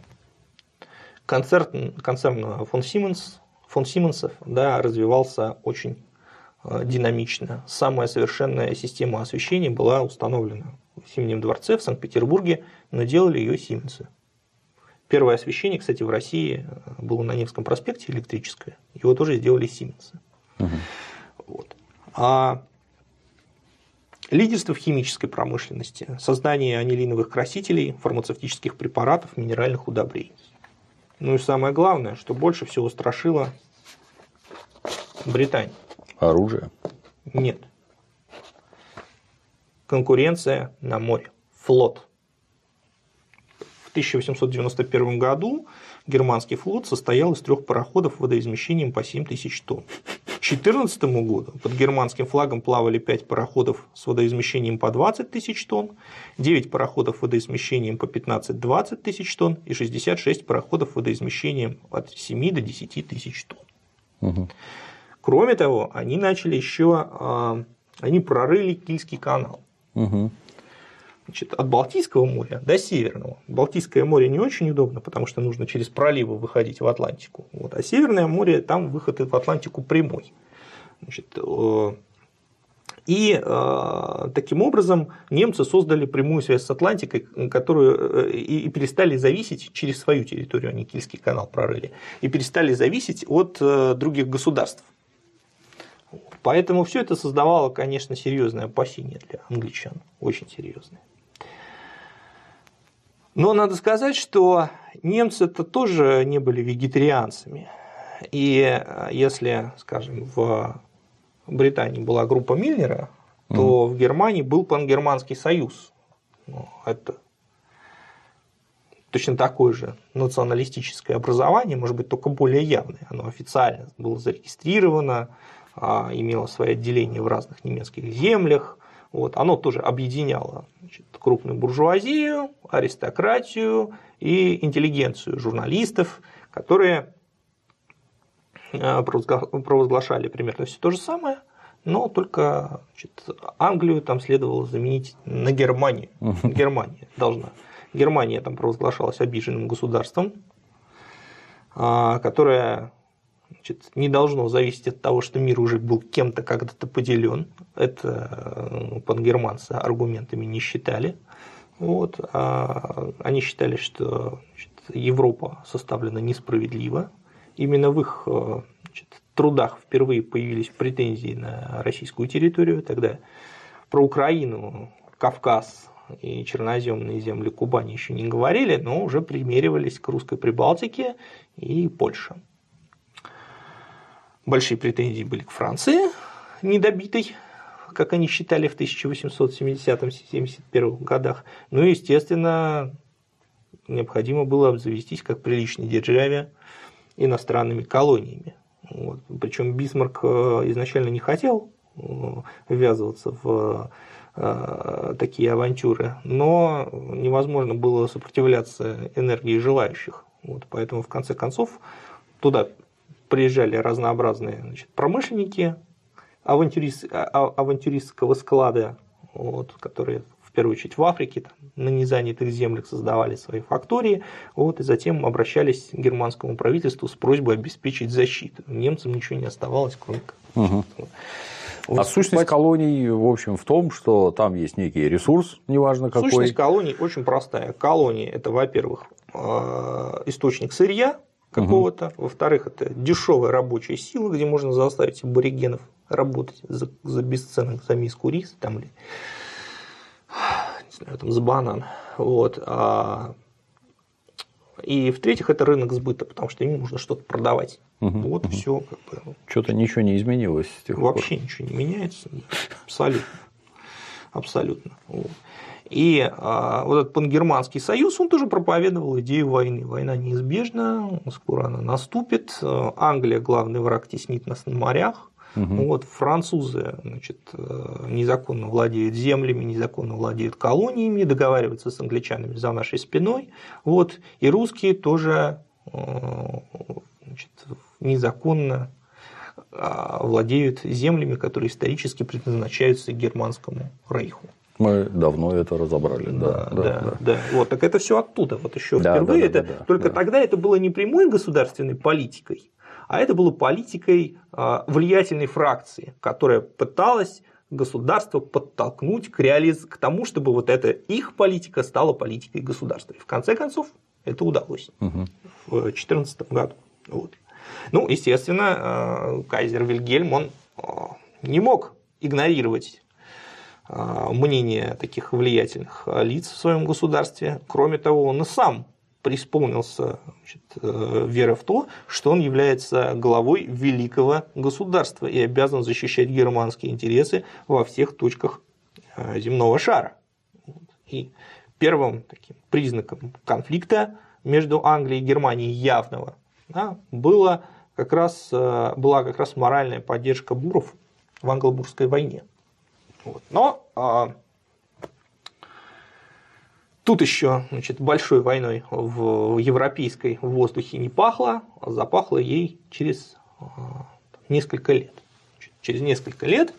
Концерн фон Сименсов развивался очень динамично. Самая совершенная система освещения была установлена в Зимнем дворце в Санкт-Петербурге, но делали ее сименсы. Первое освещение, кстати, в России было на Невском проспекте электрическое, его тоже сделали сименсы. Лидерство в химической промышленности, создание анилиновых красителей, фармацевтических препаратов, минеральных удобрений. И самое главное, что больше всего страшило Британию. Оружие? Нет. Конкуренция на море. Флот. В 1891 году германский флот состоял из 3 пароходов водоизмещением по 7 тысяч тонн. К 2014 году под германским флагом плавали 5 пароходов с водоизмещением по 20 тысяч тонн, 9 пароходов водоизмещением по 15-20 тысяч тонн и 66 пароходов водоизмещением от 7 до 10 тысяч тонн. Угу. Кроме того, они начали еще, они прорыли Кильский канал. Угу. Значит, от Балтийского моря до Северного. Балтийское море не очень удобно, потому что нужно через проливы выходить в Атлантику. Вот, а Северное море, там выход в Атлантику прямой. Значит, и таким образом немцы создали прямую связь с Атлантикой, которую и перестали зависеть через свою территорию, они Кильский канал прорыли, и перестали зависеть от других государств. Поэтому все это создавало, конечно, серьезное опасение для англичан, очень серьезное. Но надо сказать, что немцы-то тоже не были вегетарианцами. И если, скажем, в Британии была группа Мильнера, то в Германии был Пангерманский союз. Это точно такое же националистическое образование, может быть, только более явное. Оно официально было зарегистрировано, имело свои отделения в разных немецких землях. Вот, оно тоже объединяло, значит, крупную буржуазию, аристократию и интеллигенцию журналистов, которые провозглашали примерно все то же самое, но только, значит, Англию там следовало заменить на Германию. Германия там провозглашалась обиженным государством, которое, значит, не должно зависеть от того, что мир уже был кем-то когда-то поделен. Это пангерманцы аргументами не считали. Вот. Они считали, что, значит, Европа составлена несправедливо. Именно в их, значит, трудах впервые появились претензии на российскую территорию. Тогда про Украину, Кавказ и черноземные земли Кубани еще не говорили, но уже примеривались к русской Прибалтике и Польше. Большие претензии были к Франции, недобитой, как они считали в 1870-71 годах. Ну и, естественно, необходимо было обзавестись как приличной державе иностранными колониями. Вот. Причем Бисмарк изначально не хотел ввязываться в такие авантюры, но невозможно было сопротивляться энергии желающих. Вот. Поэтому, в конце концов, туда приезжали разнообразные, значит, промышленники авантюристского склада, вот, которые в первую очередь в Африке, там, на незанятых землях создавали свои фактории, вот, и затем обращались к германскому правительству с просьбой обеспечить защиту. Немцам ничего не оставалось, кроме как. Вот, а сущность колоний, в общем, в том, что там есть некий ресурс, неважно какой. Сущность колоний очень простая. Колонии – это, во-первых, источник сырья какого-то, во-вторых, это дешевая рабочая сила, где можно заставить аборигенов работать за бесценок, за миску риса там, или, не знаю, там, за банан. Вот. И в-третьих, это рынок сбыта, потому что им нужно что-то продавать. Вот все. Как бы. Что-то ничего не изменилось с тех пор. Вообще ничего не меняется. Абсолютно. Абсолютно. Вот. И вот этот Пангерманский союз, он тоже проповедовал идею войны. Война неизбежна, скоро она наступит. Англия, главный враг, теснит нас на морях. Вот, французы, значит, незаконно владеют землями, незаконно владеют колониями, договариваются с англичанами за нашей спиной. Вот, и русские тоже, значит, незаконно владеют землями, которые исторически предназначаются Германскому рейху. Мы давно это разобрали. Да. Вот, так это все оттуда. Вот еще впервые. Только тогда это было не прямой государственной политикой, а это было политикой влиятельной фракции, которая пыталась государство подтолкнуть к тому, чтобы вот эта их политика стала политикой государства. И в конце концов это удалось в 2014 году. Вот. Ну, естественно, кайзер Вильгельм, он не мог игнорировать мнение таких влиятельных лиц в своем государстве. Кроме того, он и сам преисполнился, значит, веры в то, что он является главой великого государства и обязан защищать германские интересы во всех точках земного шара. И первым таким признаком конфликта между Англией и Германией явного, да, была как раз моральная поддержка буров в англо-бурской войне. Вот. Но тут еще, значит, большой войной в европейской воздухе не пахло, а запахло ей через несколько лет. Через несколько лет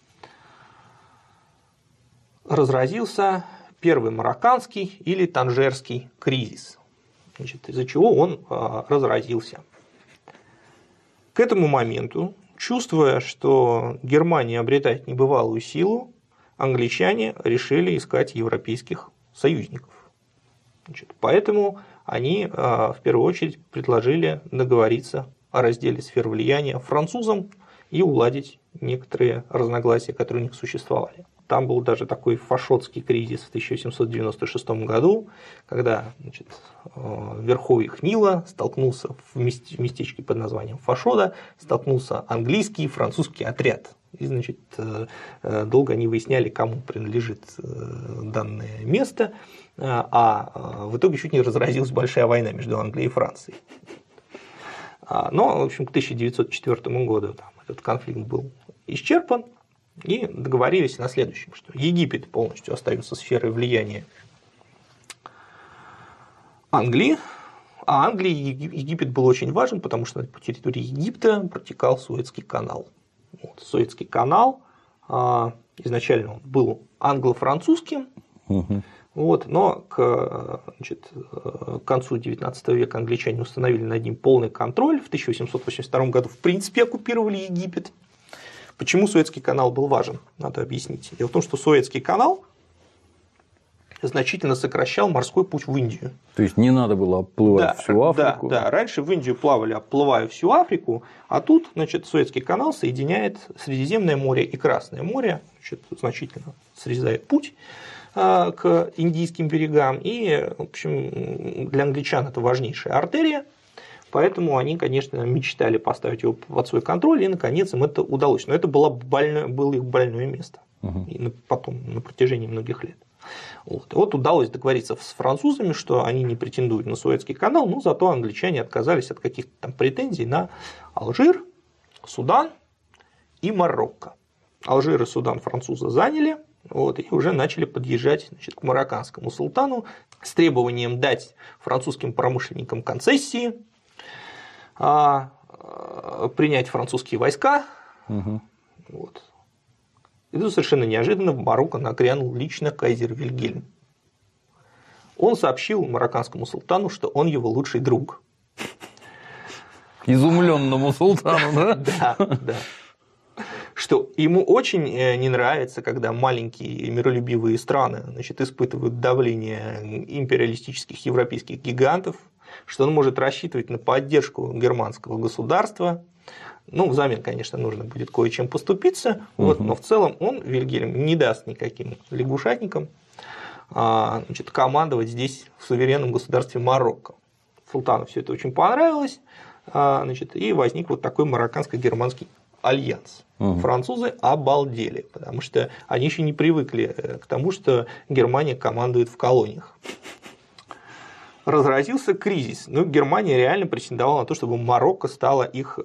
разразился первый марокканский или танжерский кризис, значит, из-за чего он разразился. К этому моменту, чувствуя, что Германия обретает небывалую силу, англичане решили искать европейских союзников. Значит, поэтому они в первую очередь предложили договориться о разделе сфер влияния французам и уладить некоторые разногласия, которые у них существовали. Там был даже такой фашотский кризис в 1796 году, когда, значит, в верховьях Нила столкнулся в местечке под названием Фашода, столкнулся английский и французский отряд. И, значит, долго они выясняли, кому принадлежит данное место, а в итоге чуть не разразилась большая война между Англией и Францией. Но, в общем, к 1904 году там, этот конфликт был исчерпан, и договорились на следующем, что Египет полностью остается сферой влияния Англии, а Англии Египет был очень важен, потому что по территории Египта протекал Суэцкий канал. Вот, Суэцкий канал изначально он был англо-французским, вот, но к концу XIX века англичане установили над ним полный контроль, в 1882 году в принципе оккупировали Египет. Почему Суэцкий канал был важен, надо объяснить. Дело в том, что Суэцкий канал значительно сокращал морской путь в Индию. То есть не надо было обплывать всю Африку? Да, раньше в Индию плавали, обплывая всю Африку, а тут, значит, Суэцкий канал соединяет Средиземное море и Красное море, значит, значительно срезает путь к индийским берегам, и, в общем, для англичан это важнейшая артерия. Поэтому они, конечно, мечтали поставить его под свой контроль, и, наконец, им это удалось. Но это было их больное место. И потом, на протяжении многих лет. Вот удалось договориться с французами, что они не претендуют на Суэцкий канал, но зато англичане отказались от каких-то там претензий на Алжир, Судан и Марокко. Алжир и Судан французы заняли, вот, и уже начали подъезжать, значит, к марокканскому султану с требованием дать французским промышленникам концессии, принять французские войска. Вот. И тут совершенно неожиданно в Марокко нагрянул лично кайзер Вильгельм. Он сообщил марокканскому султану, что он его лучший друг. Изумленному султану, да? Да. Что ему очень не нравится, когда маленькие миролюбивые страны, значит, испытывают давление империалистических европейских гигантов, что он может рассчитывать на поддержку германского государства. Ну, взамен, конечно, нужно будет кое-чем поступиться, вот, но в целом он, Вильгельм, не даст никаким лягушатникам, значит, командовать здесь в суверенном государстве Марокко. Султану все это очень понравилось, значит, и возник вот такой марокканско-германский альянс. Французы обалдели, потому что они еще не привыкли к тому, что Германия командует в колониях. Разразился кризис. Ну, Германия реально претендовала на то, чтобы Марокко стало их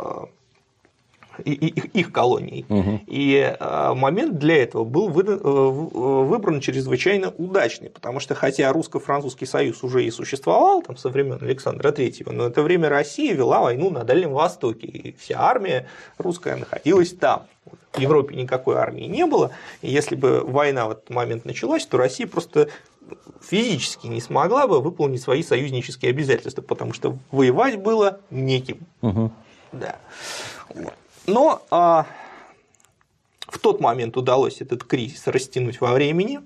колонией. И момент для этого был выбран чрезвычайно удачный, потому что хотя русско-французский союз уже и существовал там, со времен Александра III, но в это время Россия вела войну на Дальнем Востоке, и вся армия русская находилась там. В Европе никакой армии не было, и если бы война в этот момент началась, то Россия просто физически не смогла бы выполнить свои союзнические обязательства, потому что воевать было неким. Да. Но в тот момент удалось этот кризис растянуть во времени.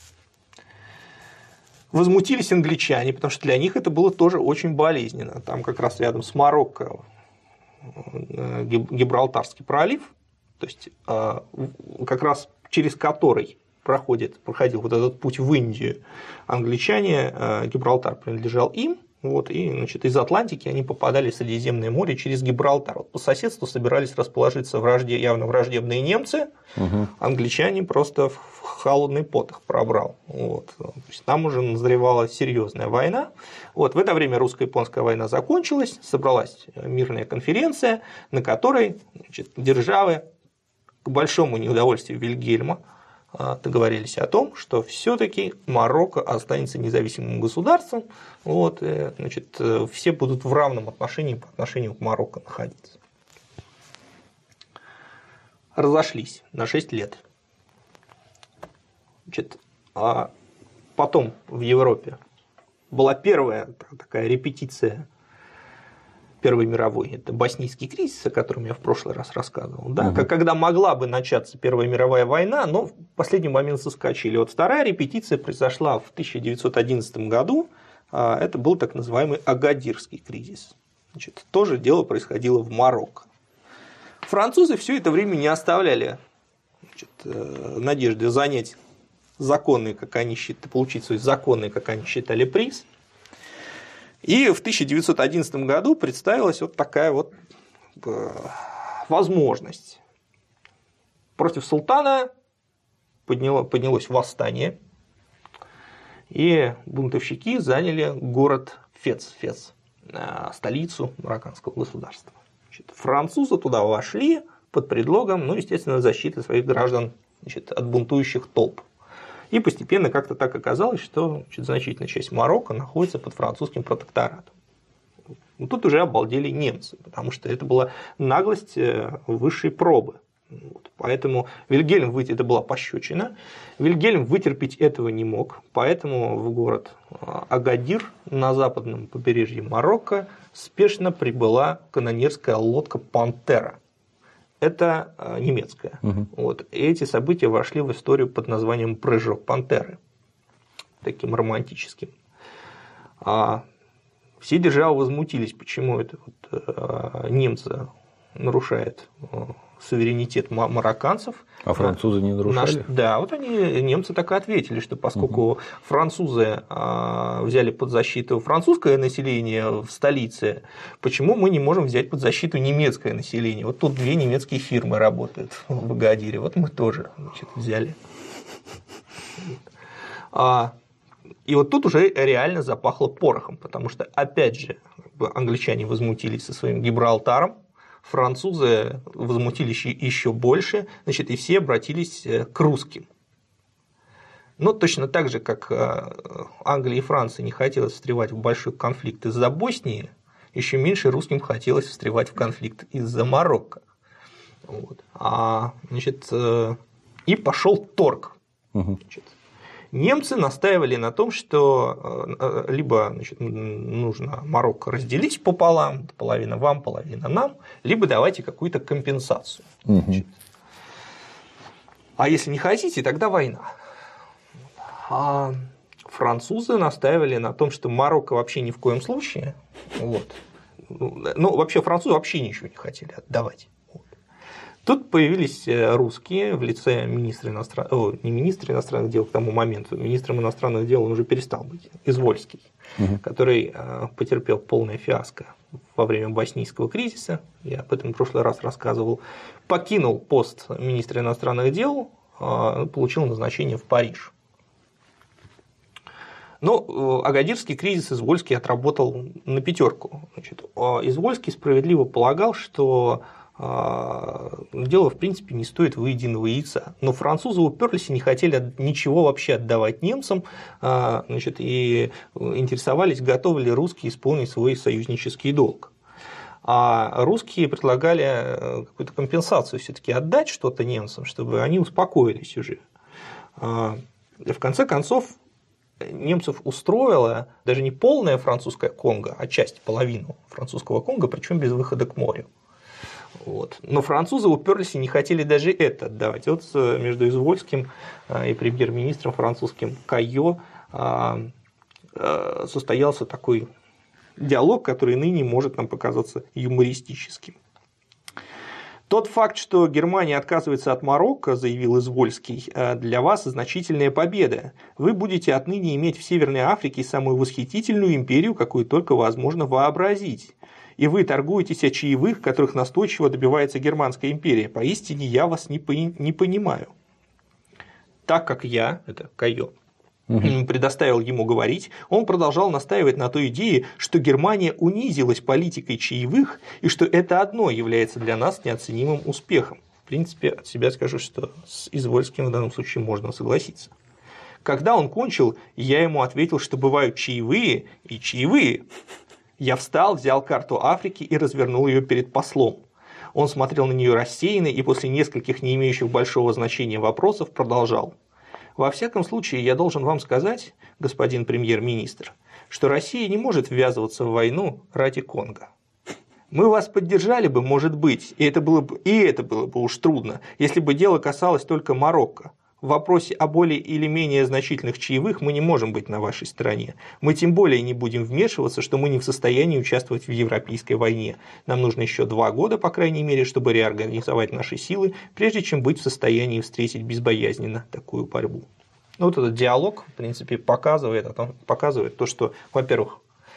Возмутились англичане, потому что для них это было тоже очень болезненно. Там как раз рядом с Марокко Гибралтарский пролив, то есть как раз через который проходил вот этот путь в Индию, англичане, Гибралтар принадлежал им, Вот, и из Атлантики они попадали в Средиземное море через Гибралтар. Вот по соседству собирались расположиться явно враждебные немцы, англичане просто в холодный пот их пробрал. Вот. То есть там уже назревала серьезная война. Вот. В это время русско-японская война закончилась, собралась мирная конференция, на которой державы, к большому неудовольствию Вильгельма, договорились о том, что все-таки Марокко останется независимым государством, вот, все будут в равном отношении по отношению к Марокко находиться. Разошлись на 6 лет. А потом в Европе была первая такая репетиция Первой мировой, это боснийский кризис, о котором я в прошлый раз рассказывал, да, когда могла бы начаться Первая мировая война, но в последний момент соскочили. Вот вторая репетиция произошла в 1911 году, это был так называемый Агадирский кризис. Тоже дело происходило в Марокко. Французы все это время не оставляли надежды занять законный, как они считали, получить свой законный, как они считали, приз. И в 1911 году представилась вот такая вот возможность. Против султана поднялось восстание, и бунтовщики заняли город Фес, столицу марокканского государства. Французы туда вошли под предлогом, естественно, защиты своих граждан от бунтующих толп. И постепенно как-то так оказалось, что значительная часть Марокко находится под французским протекторатом. Тут уже обалдели немцы, потому что это была наглость высшей пробы. Поэтому Вильгельм, это была пощечина, Вильгельм вытерпеть этого не мог, поэтому в город Агадир на западном побережье Марокко спешно прибыла канонерская лодка «Пантера». Это немецкая. Вот. И эти события вошли в историю под названием «Прыжок Пантеры», таким романтическим. Все державы возмутились, почему это немцы нарушают суверенитет марокканцев. А французы не нарушали? Да, вот немцы так и ответили, что поскольку французы взяли под защиту французское население в столице, почему мы не можем взять под защиту немецкое население? Вот тут 2 немецкие фирмы работают в Агадире, вот мы тоже взяли. И вот тут уже реально запахло порохом, потому что, опять же, англичане возмутились со своим Гибралтаром, французы возмутились еще больше, и все обратились к русским. Но точно так же, как Англии и Франции не хотелось встревать в большой конфликт из-за Боснии, еще меньше русским хотелось встревать в конфликт из-за Марокко. Вот. И пошел торг. Немцы настаивали на том, что либо нужно Марокко разделить пополам, половина вам, половина нам, либо давайте какую-то компенсацию. А если не хотите, тогда война. А французы настаивали на том, что Марокко вообще ни в коем случае. Вот. Вообще французы вообще ничего не хотели отдавать. Тут появились русские в лице министра иностранных дел к тому моменту, министром иностранных дел он уже перестал быть, Извольский, который потерпел полное фиаско во время боснийского кризиса, я об этом в прошлый раз рассказывал, покинул пост министра иностранных дел, получил назначение в Париж. Но Агадирский кризис Извольский отработал на 5. Извольский справедливо полагал, что дело, в принципе, не стоит выеденного яйца. Но французы уперлись и не хотели ничего вообще отдавать немцам, и интересовались, готовы ли русские исполнить свой союзнический долг. А русские предлагали какую-то компенсацию все-таки отдать что-то немцам, чтобы они успокоились уже. В конце концов, немцев устроила даже не полная французская Конго, а половину французского Конго, причем без выхода к морю. Вот. Но французы уперлись и не хотели даже это отдавать. Вот между Извольским и премьер-министром французским Кайо состоялся такой диалог, который ныне может нам показаться юмористическим. Тот факт, что Германия отказывается от Марокко, заявил Извольский, для вас значительная победа. Вы будете отныне иметь в Северной Африке самую восхитительную империю, какую только возможно вообразить. И вы торгуетесь о чаевых, которых настойчиво добивается Германская империя. Поистине я вас не понимаю. Так как я, это Кайо, предоставил ему говорить, он продолжал настаивать на той идее, что Германия унизилась политикой чаевых и что это одно является для нас неоценимым успехом. В принципе, от себя скажу, что с Извольским в данном случае можно согласиться. Когда он кончил, я ему ответил, что бывают чаевые и чаевые. Я встал, взял карту Африки и развернул ее перед послом. Он смотрел на нее рассеянно и после нескольких не имеющих большого значения вопросов продолжал. Во всяком случае, я должен вам сказать, господин премьер-министр, что Россия не может ввязываться в войну ради Конго. Мы вас поддержали бы, может быть, и это было бы уж трудно, если бы дело касалось только Марокко. В вопросе о более или менее значительных чаевых мы не можем быть на вашей стороне. Мы тем более не будем вмешиваться, что мы не в состоянии участвовать в европейской войне. Нам нужно еще 2 года, по крайней мере, чтобы реорганизовать наши силы, прежде чем быть в состоянии встретить безбоязненно такую борьбу. Вот этот диалог, в принципе, показывает то, что, во-первых,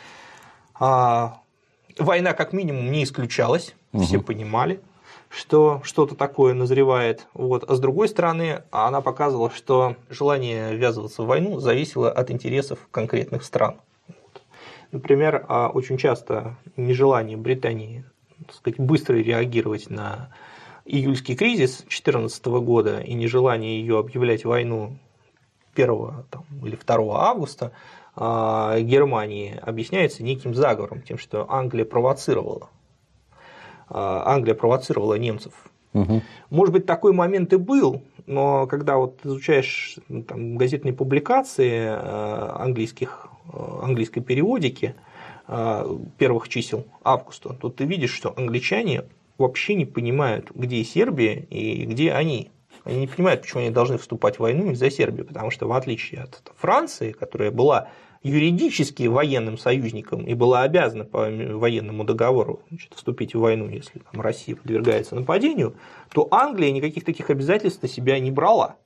война как минимум не исключалась, все понимали, что что-то такое назревает. А с другой стороны, она показывала, что желание ввязываться в войну зависело от интересов конкретных стран. Например, очень часто нежелание Британии, так сказать, быстро реагировать на июльский кризис 2014 года и нежелание ее объявлять войну 1 или 2 августа Германии объясняется неким заговором, тем, что Англия провоцировала немцев. Может быть, такой момент и был, но когда изучаешь газетные публикации английской периодики первых чисел августа, то ты видишь, что англичане вообще не понимают, где Сербия и где они. Они не понимают, почему они должны вступать в войну из-за Сербии, потому что в отличие от Франции, которая была юридически военным союзником и была обязана по военному договору вступить в войну, если Россия подвергается нападению, то Англия никаких таких обязательств на себя не брала.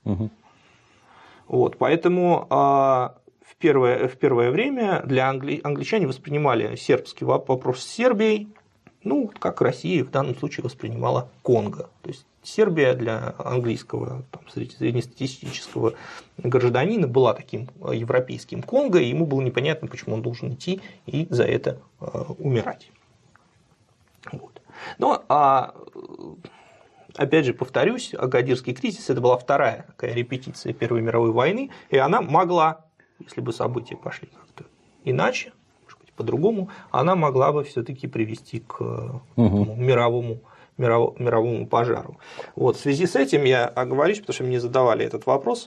Поэтому в первое время для англичане воспринимали сербский вопрос с Сербией, как Россия в данном случае воспринимала Конго. То есть Сербия для английского среднестатистического гражданина была таким европейским Конго, и ему было непонятно, почему он должен идти и за это умирать. Но, опять же, повторюсь, Агадирский кризис – это была вторая такая репетиция Первой мировой войны, и она могла, если бы события пошли как-то иначе, может быть, по-другому, она могла бы все-таки привести к мировому пожару. В связи с этим я оговорюсь, потому что мне задавали этот вопрос.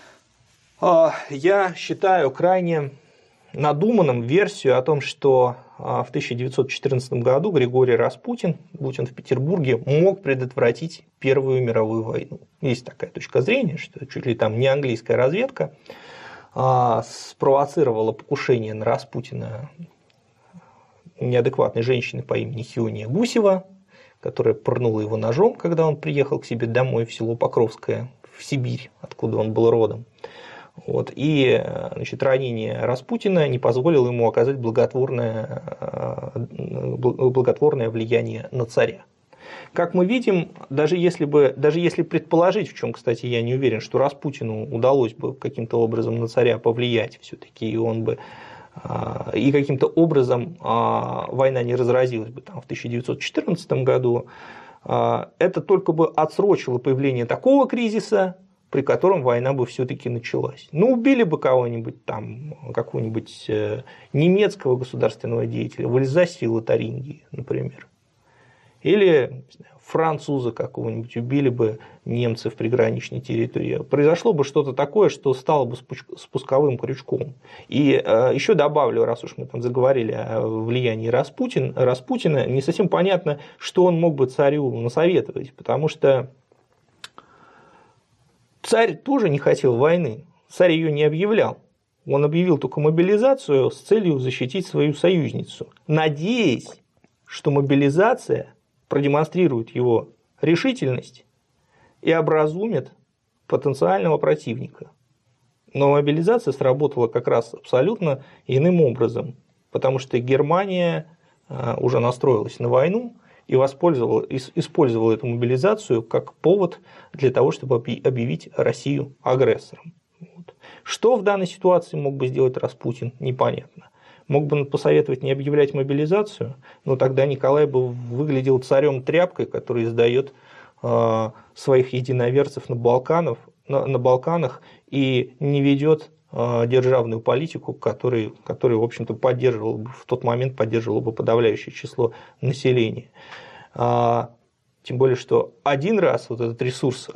Я считаю крайне надуманным версию о том, что в 1914 году Григорий Распутин, будь он в Петербурге, мог предотвратить Первую мировую войну. Есть такая точка зрения, что чуть ли не английская разведка спровоцировала покушение на Распутина неадекватной женщины по имени Хиония Гусева, которая пырнула его ножом, когда он приехал к себе домой в село Покровское, в Сибирь, откуда он был родом. И ранение Распутина не позволило ему оказать благотворное влияние на царя. Как мы видим, даже если предположить, в чем, кстати, я не уверен, что Распутину удалось бы каким-то образом на царя повлиять все-таки, и каким-то образом война не разразилась бы в 1914 году, это только бы отсрочило появление такого кризиса, при котором война бы все-таки началась. Убили бы кого-нибудь какого-нибудь немецкого государственного деятеля в Эльзасе и Лотарингии, например. Или француза какого-нибудь убили бы немцы в приграничной территории. Произошло бы что-то такое, что стало бы спусковым крючком. И еще добавлю, раз уж мы заговорили о влиянии Распутина, не совсем понятно, что он мог бы царю насоветовать, потому что царь тоже не хотел войны, царь ее не объявлял. Он объявил только мобилизацию с целью защитить свою союзницу, надеясь, что мобилизация продемонстрирует его решительность и образумит потенциального противника. Но мобилизация сработала как раз абсолютно иным образом, потому что Германия уже настроилась на войну и использовала эту мобилизацию как повод для того, чтобы объявить Россию агрессором. Вот. Что в данной ситуации мог бы сделать Распутин, непонятно. Мог бы посоветовать не объявлять мобилизацию, но тогда Николай бы выглядел царем-тряпкой, который сдает своих единоверцев на Балканах и не ведет державную политику, которую, в общем-то, в тот момент поддерживало бы подавляющее число населения. Тем более, что один раз вот этот ресурс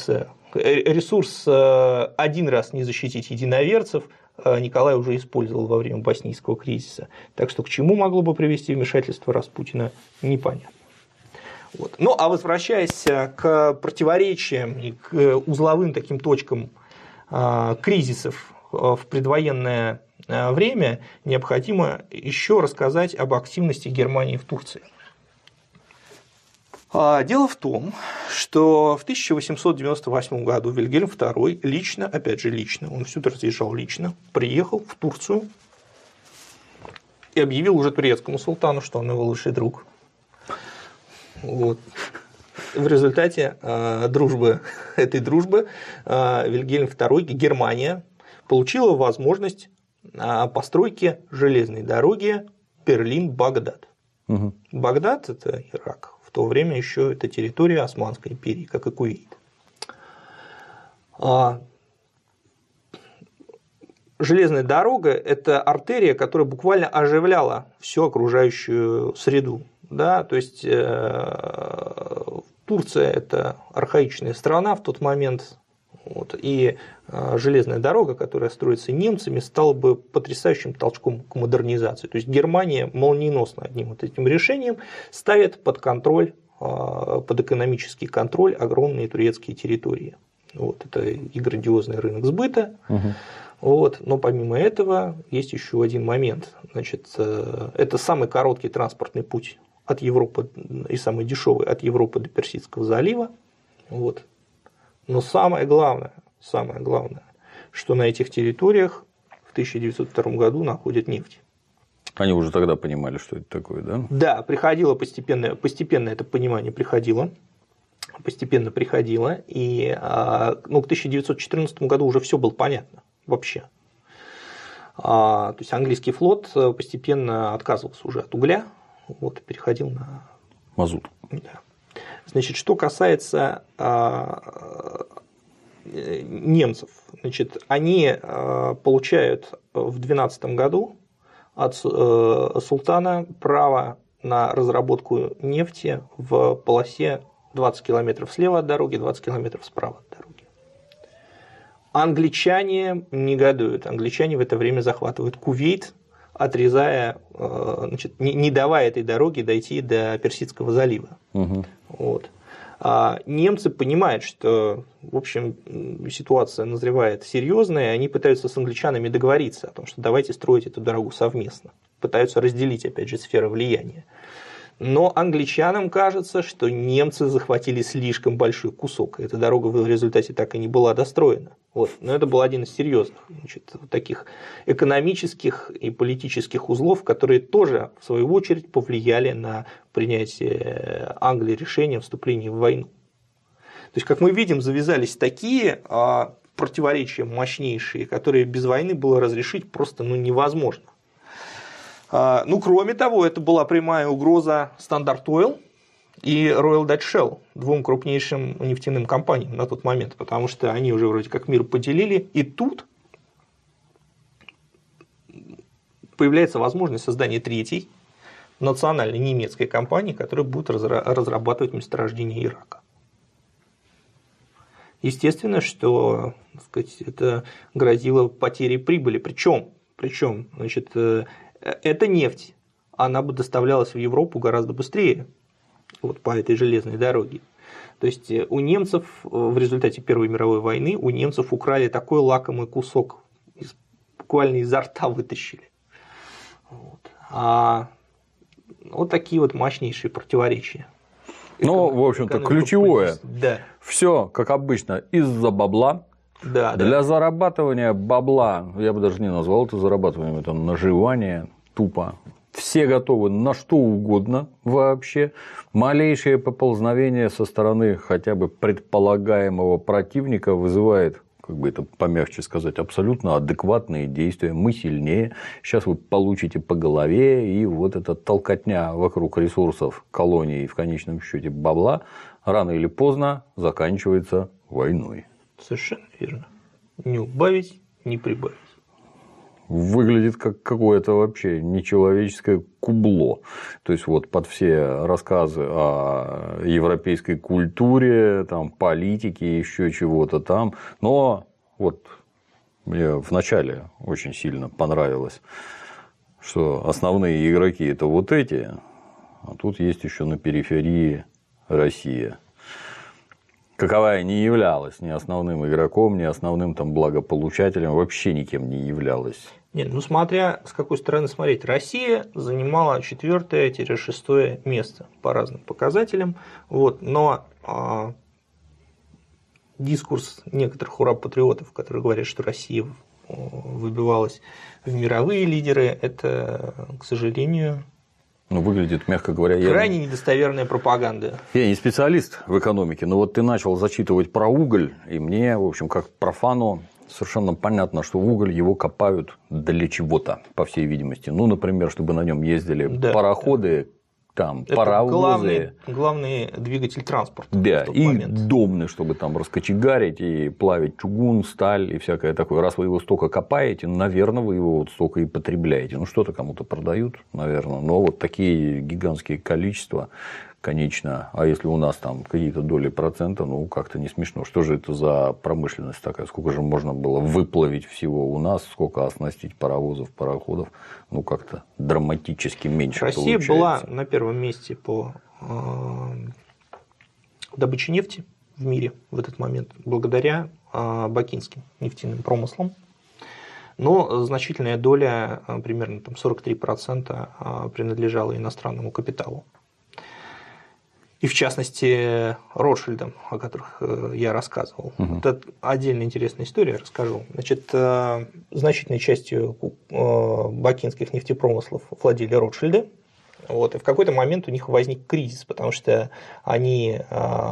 один раз не защитить единоверцев Николай уже использовал во время боснийского кризиса. Так что к чему могло бы привести вмешательство Распутина, непонятно. Вот. Ну, а возвращаясь к противоречиям и к узловым таким точкам кризисов в предвоенное время, необходимо еще рассказать об активности Германии в Турции. Дело в том, что в 1898 году Вильгельм II лично, опять же лично, он всюду разъезжал лично, приехал в Турцию и объявил уже турецкому султану, что он его лучший друг. Вот. В результате этой дружбы Вильгельм II, Германия, получила возможность постройки железной дороги Берлин-Багдад. Угу. Багдад – это Ирак. В то время еще это территория Османской империи, как и Кувейт. Железная дорога – это артерия, которая буквально оживляла всю окружающую среду. Да? То есть Турция – это архаичная страна в тот момент, вот, и железная дорога, которая строится немцами, стала бы потрясающим толчком к модернизации. То есть Германия молниеносно одним вот этим решением ставит под контроль, под экономический контроль огромные турецкие территории. Вот, это и грандиозный рынок сбыта. Угу. Вот, но помимо этого есть еще один момент. Значит, это самый короткий транспортный путь от Европы и самый дешевый от Европы до Персидского залива. Вот. Но самое главное, что на этих территориях в 1902 году находят нефть. Они уже тогда понимали, что это такое, да? Да, приходило постепенно это понимание приходило, и к 1914 году уже все было понятно вообще. То есть английский флот постепенно отказывался уже от угля, вот, переходил на мазут. Да. Значит, что касается немцев, значит, они получают в 12 году от султана право на разработку нефти в полосе 20 километров слева от дороги, 20 километров справа от дороги. Англичане негодуют. Англичане в это время захватывают Кувейт, отрезая, значит, не давая этой дороге дойти до Персидского залива. Угу. Вот. А немцы понимают, что, в общем, ситуация назревает серьезная, и они пытаются с англичанами договориться о том, что давайте строить эту дорогу совместно. Пытаются разделить, опять же, сферы влияния. Но англичанам кажется, что немцы захватили слишком большой кусок. Эта дорога в результате так и не была достроена. Вот. Но это был один из серьезных, значит, таких экономических и политических узлов, которые тоже, в свою очередь, повлияли на принятие Англии решения о вступлении в войну. То есть, как мы видим, завязались такие противоречия мощнейшие, которые без войны было разрешить просто невозможно. Кроме того, это была прямая угроза Standard Oil и Royal Dutch Shell, двум крупнейшим нефтяным компаниям на тот момент, потому что они уже вроде как мир поделили, и тут появляется возможность создания третьей национальной немецкой компании, которая будет разрабатывать месторождение Ирака. Естественно, что, так сказать, это грозило потерей прибыли, причем, значит, эта нефть, она бы доставлялась в Европу гораздо быстрее, вот по этой железной дороге. То есть у немцев в результате Первой мировой войны у немцев украли такой лакомый кусок, буквально изо рта вытащили. Вот такие вот мощнейшие противоречия. Ну, в общем-то, ключевое. Да. Все, как обычно, из-за бабла. Да, Для зарабатывания бабла, я бы даже не назвал это зарабатыванием, это наживание тупо. Все готовы на что угодно вообще. Малейшее поползновение со стороны хотя бы предполагаемого противника вызывает, как бы это помягче сказать, абсолютно адекватные действия. Мы сильнее. Сейчас вы получите по голове, и вот эта толкотня вокруг ресурсов колонии и в конечном счете бабла рано или поздно заканчивается войной. Совершенно верно. Не убавить, не прибавить. Выглядит как какое-то вообще нечеловеческое кубло. То есть, вот под все рассказы о европейской культуре, там, политике, еще чего-то там. Но вот мне вначале очень сильно понравилось, что основные игроки это вот эти, а тут есть еще на периферии Россия. Каковая не являлась ни основным игроком, ни основным там благополучателем, вообще никем не являлась. Нет, ну смотря с какой стороны смотреть, Россия занимала 4-6 место по разным показателям, вот, но дискурс некоторых ура-патриотов, которые говорят, что Россия выбивалась в мировые лидеры, это, к сожалению, выглядит, мягко говоря, крайне недостоверная пропаганда. Я не специалист в экономике, но вот ты начал зачитывать про уголь, и мне, в общем, как профану, совершенно понятно, что уголь его копают для чего-то, по всей видимости. Ну, например, чтобы на нем ездили пароходы, там, это паровозы. Главный двигатель транспорта. Да, и домны, чтобы там раскочегарить и плавить чугун, сталь и всякое такое. Раз вы его столько копаете, наверное, вы его вот столько и потребляете. Ну, что-то кому-то продают, наверное, но вот такие гигантские количества, конечно, а если у нас там какие-то доли процента, ну, как-то не смешно. Что же это за промышленность такая? Сколько же можно было выплавить всего у нас, сколько оснастить паровозов, пароходов? Ну, как-то драматически меньше Россия получается. была на первом месте по добыче нефти в мире в этот момент, благодаря бакинским нефтяным промыслам. Но значительная доля, примерно там 43%, принадлежала иностранному капиталу. И в частности Ротшильдам, о которых я рассказывал. Это отдельная интересная история, расскажу. Значит, значительной частью бакинских нефтепромыслов владели Ротшильды. Вот, и в какой-то момент у них возник кризис, потому что они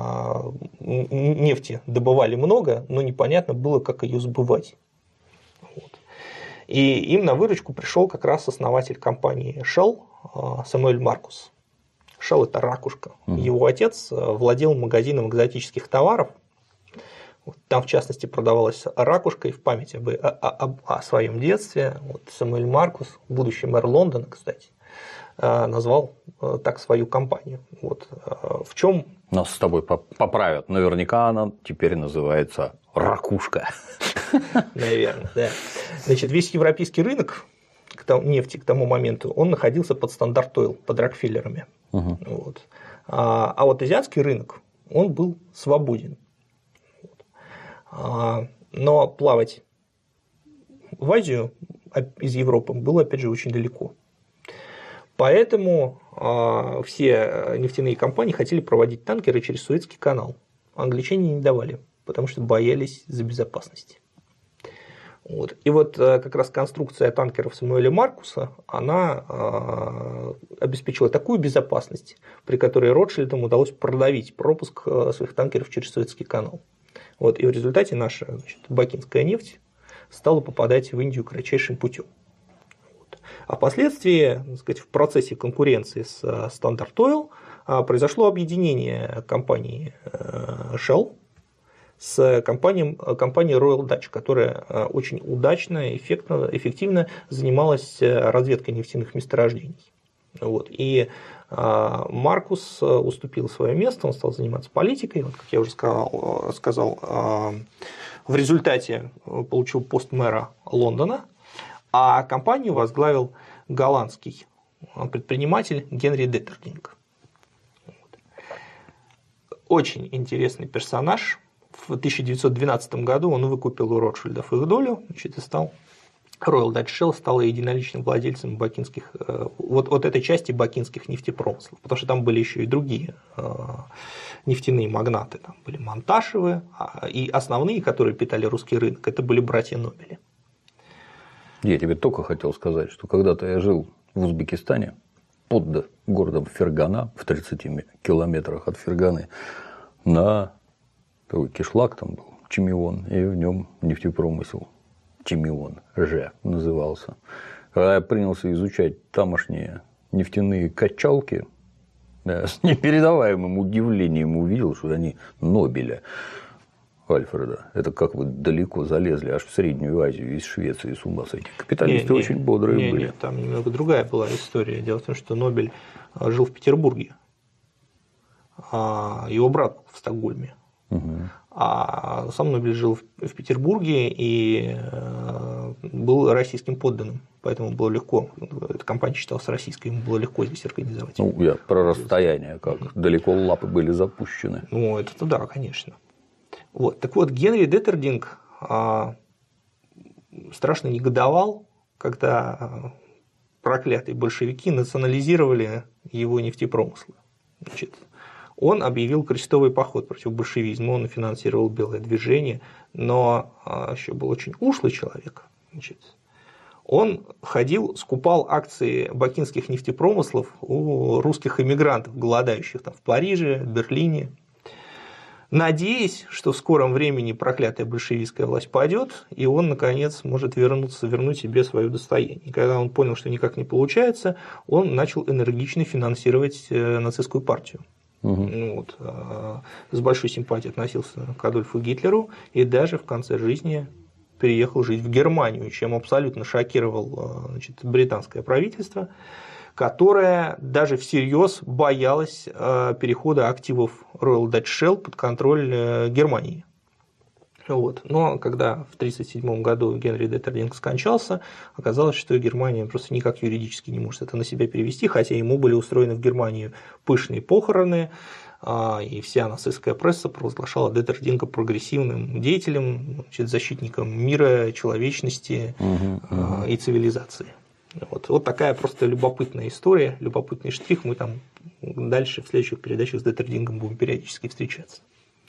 нефти добывали много, но непонятно было, как ее сбывать. Вот. И им на выручку пришел как раз основатель компании Shell Самуэль Маркус. Shell – это ракушка. Его отец владел магазином экзотических товаров. Там, в частности, продавалась ракушка, и в память о своем детстве вот Самуэль Маркус, будущий мэр Лондона, кстати, назвал так свою компанию. Вот. В чем нас с тобой поправят. Наверняка она теперь называется ракушка. Наверное, да. Значит, весь европейский рынок нефти к тому моменту, он находился под стандарт Ойл, под Рокфеллерами. Вот. А вот азиатский рынок, он был свободен. Но плавать в Азию из Европы было, опять же, очень далеко. Поэтому все нефтяные компании хотели проводить танкеры через Суэцкий канал. Англичане не давали, потому что боялись за безопасность. Вот. И вот как раз конструкция танкеров Самуэля Маркуса, она обеспечила такую безопасность, при которой Ротшильдам удалось продавить пропуск своих танкеров через Суэцкий канал. Вот. И в результате наша, значит, бакинская нефть стала попадать в Индию кратчайшим путем. Вот. А впоследствии, так сказать, в процессе конкуренции с Standard Oil произошло объединение компании Shell с компанией Royal Dutch, которая очень удачно и эффективно занималась разведкой нефтяных месторождений. Вот. И Маркус уступил свое место, он стал заниматься политикой, вот, как я уже сказал, в результате получил пост мэра Лондона, а компанию возглавил голландский предприниматель Генри Деттердинг. Вот. Очень интересный персонаж. В 1912 году он выкупил у Ротшильдов их долю, значит, и стал Royal Dutch Shell стала единоличным владельцем бакинских, вот этой части бакинских нефтепромыслов, потому что там были еще и другие нефтяные магнаты, там были Монташевы, и основные, которые питали русский рынок, это были братья Нобели. Я тебе только хотел сказать, что когда-то я жил в Узбекистане под городом Фергана, в 30 километрах от Ферганы, на такой кишлак там был, Чемион, и в нем нефтепромысел. Чемион же назывался. Когда я принялся изучать тамошние нефтяные качалки, я с непередаваемым удивлением увидел, что они Нобеля Альфреда. Это как вы далеко залезли, аж в Среднюю Азию, из Швеции, с ума сойти. Капиталисты очень бодрые были. Нет, там немного другая была история. Дело в том, что Нобель жил в Петербурге, а его брат был в Стокгольме. А сам Нобель жил в Петербурге и был российским подданным, поэтому было легко. Эта компания считалась российской, ему было легко здесь организовать. Ну, я про расстояние, как далеко лапы были запущены. Ну, это да, конечно. Вот. Так вот, Генри Деттердинг страшно негодовал, когда проклятые большевики национализировали его нефтепромыслы. Значит, он объявил крестовый поход против большевизма, он финансировал белое движение, но еще был очень ушлый человек. Значит, он ходил, скупал акции бакинских нефтепромыслов у русских эмигрантов, голодающих там в Париже, в Берлине, надеясь, что в скором времени проклятая большевистская власть падет, и он, наконец, может вернуть себе свое достояние. И когда он понял, что никак не получается, он начал энергично финансировать нацистскую партию. Вот, с большой симпатией относился к Адольфу Гитлеру и даже в конце жизни переехал жить в Германию, чем абсолютно шокировал британское правительство, которое даже всерьез боялось перехода активов Royal Dutch Shell под контроль Германии. Вот. Но когда в 1937 году Генри Деттердинг скончался, оказалось, что Германия просто никак юридически не может это на себя перевести, хотя ему были устроены в Германии пышные похороны, и вся нацистская пресса провозглашала Деттердинга прогрессивным деятелем, защитником мира, человечности и цивилизации. Вот такая просто любопытная история, любопытный штрих. Мы там дальше в следующих передачах с Деттердингом будем периодически встречаться.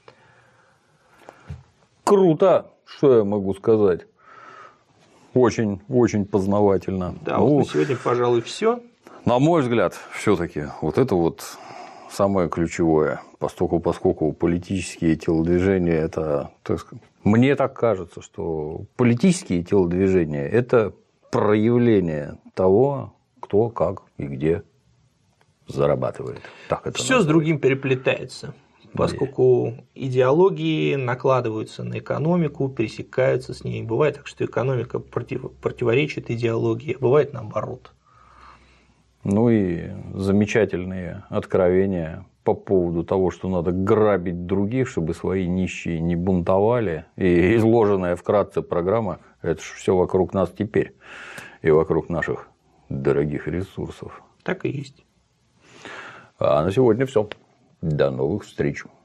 Круто, что я могу сказать. Очень, очень познавательно. Да, вот на сегодня, пожалуй, все. На мой взгляд, все-таки вот это вот самое ключевое, поскольку политические телодвижения это, так сказать, мне так кажется, что политические телодвижения это проявление того, кто, как и где зарабатывает. Все с другим переплетается. Поскольку идеологии накладываются на экономику, пересекаются с ней. Бывает так, что экономика противоречит идеологии, а бывает наоборот. Ну и замечательные откровения по поводу того, что надо грабить других, чтобы свои нищие не бунтовали. И изложенная вкратце программа – это же все вокруг нас теперь и вокруг наших дорогих ресурсов. Так и есть. А на сегодня все. До новых встреч.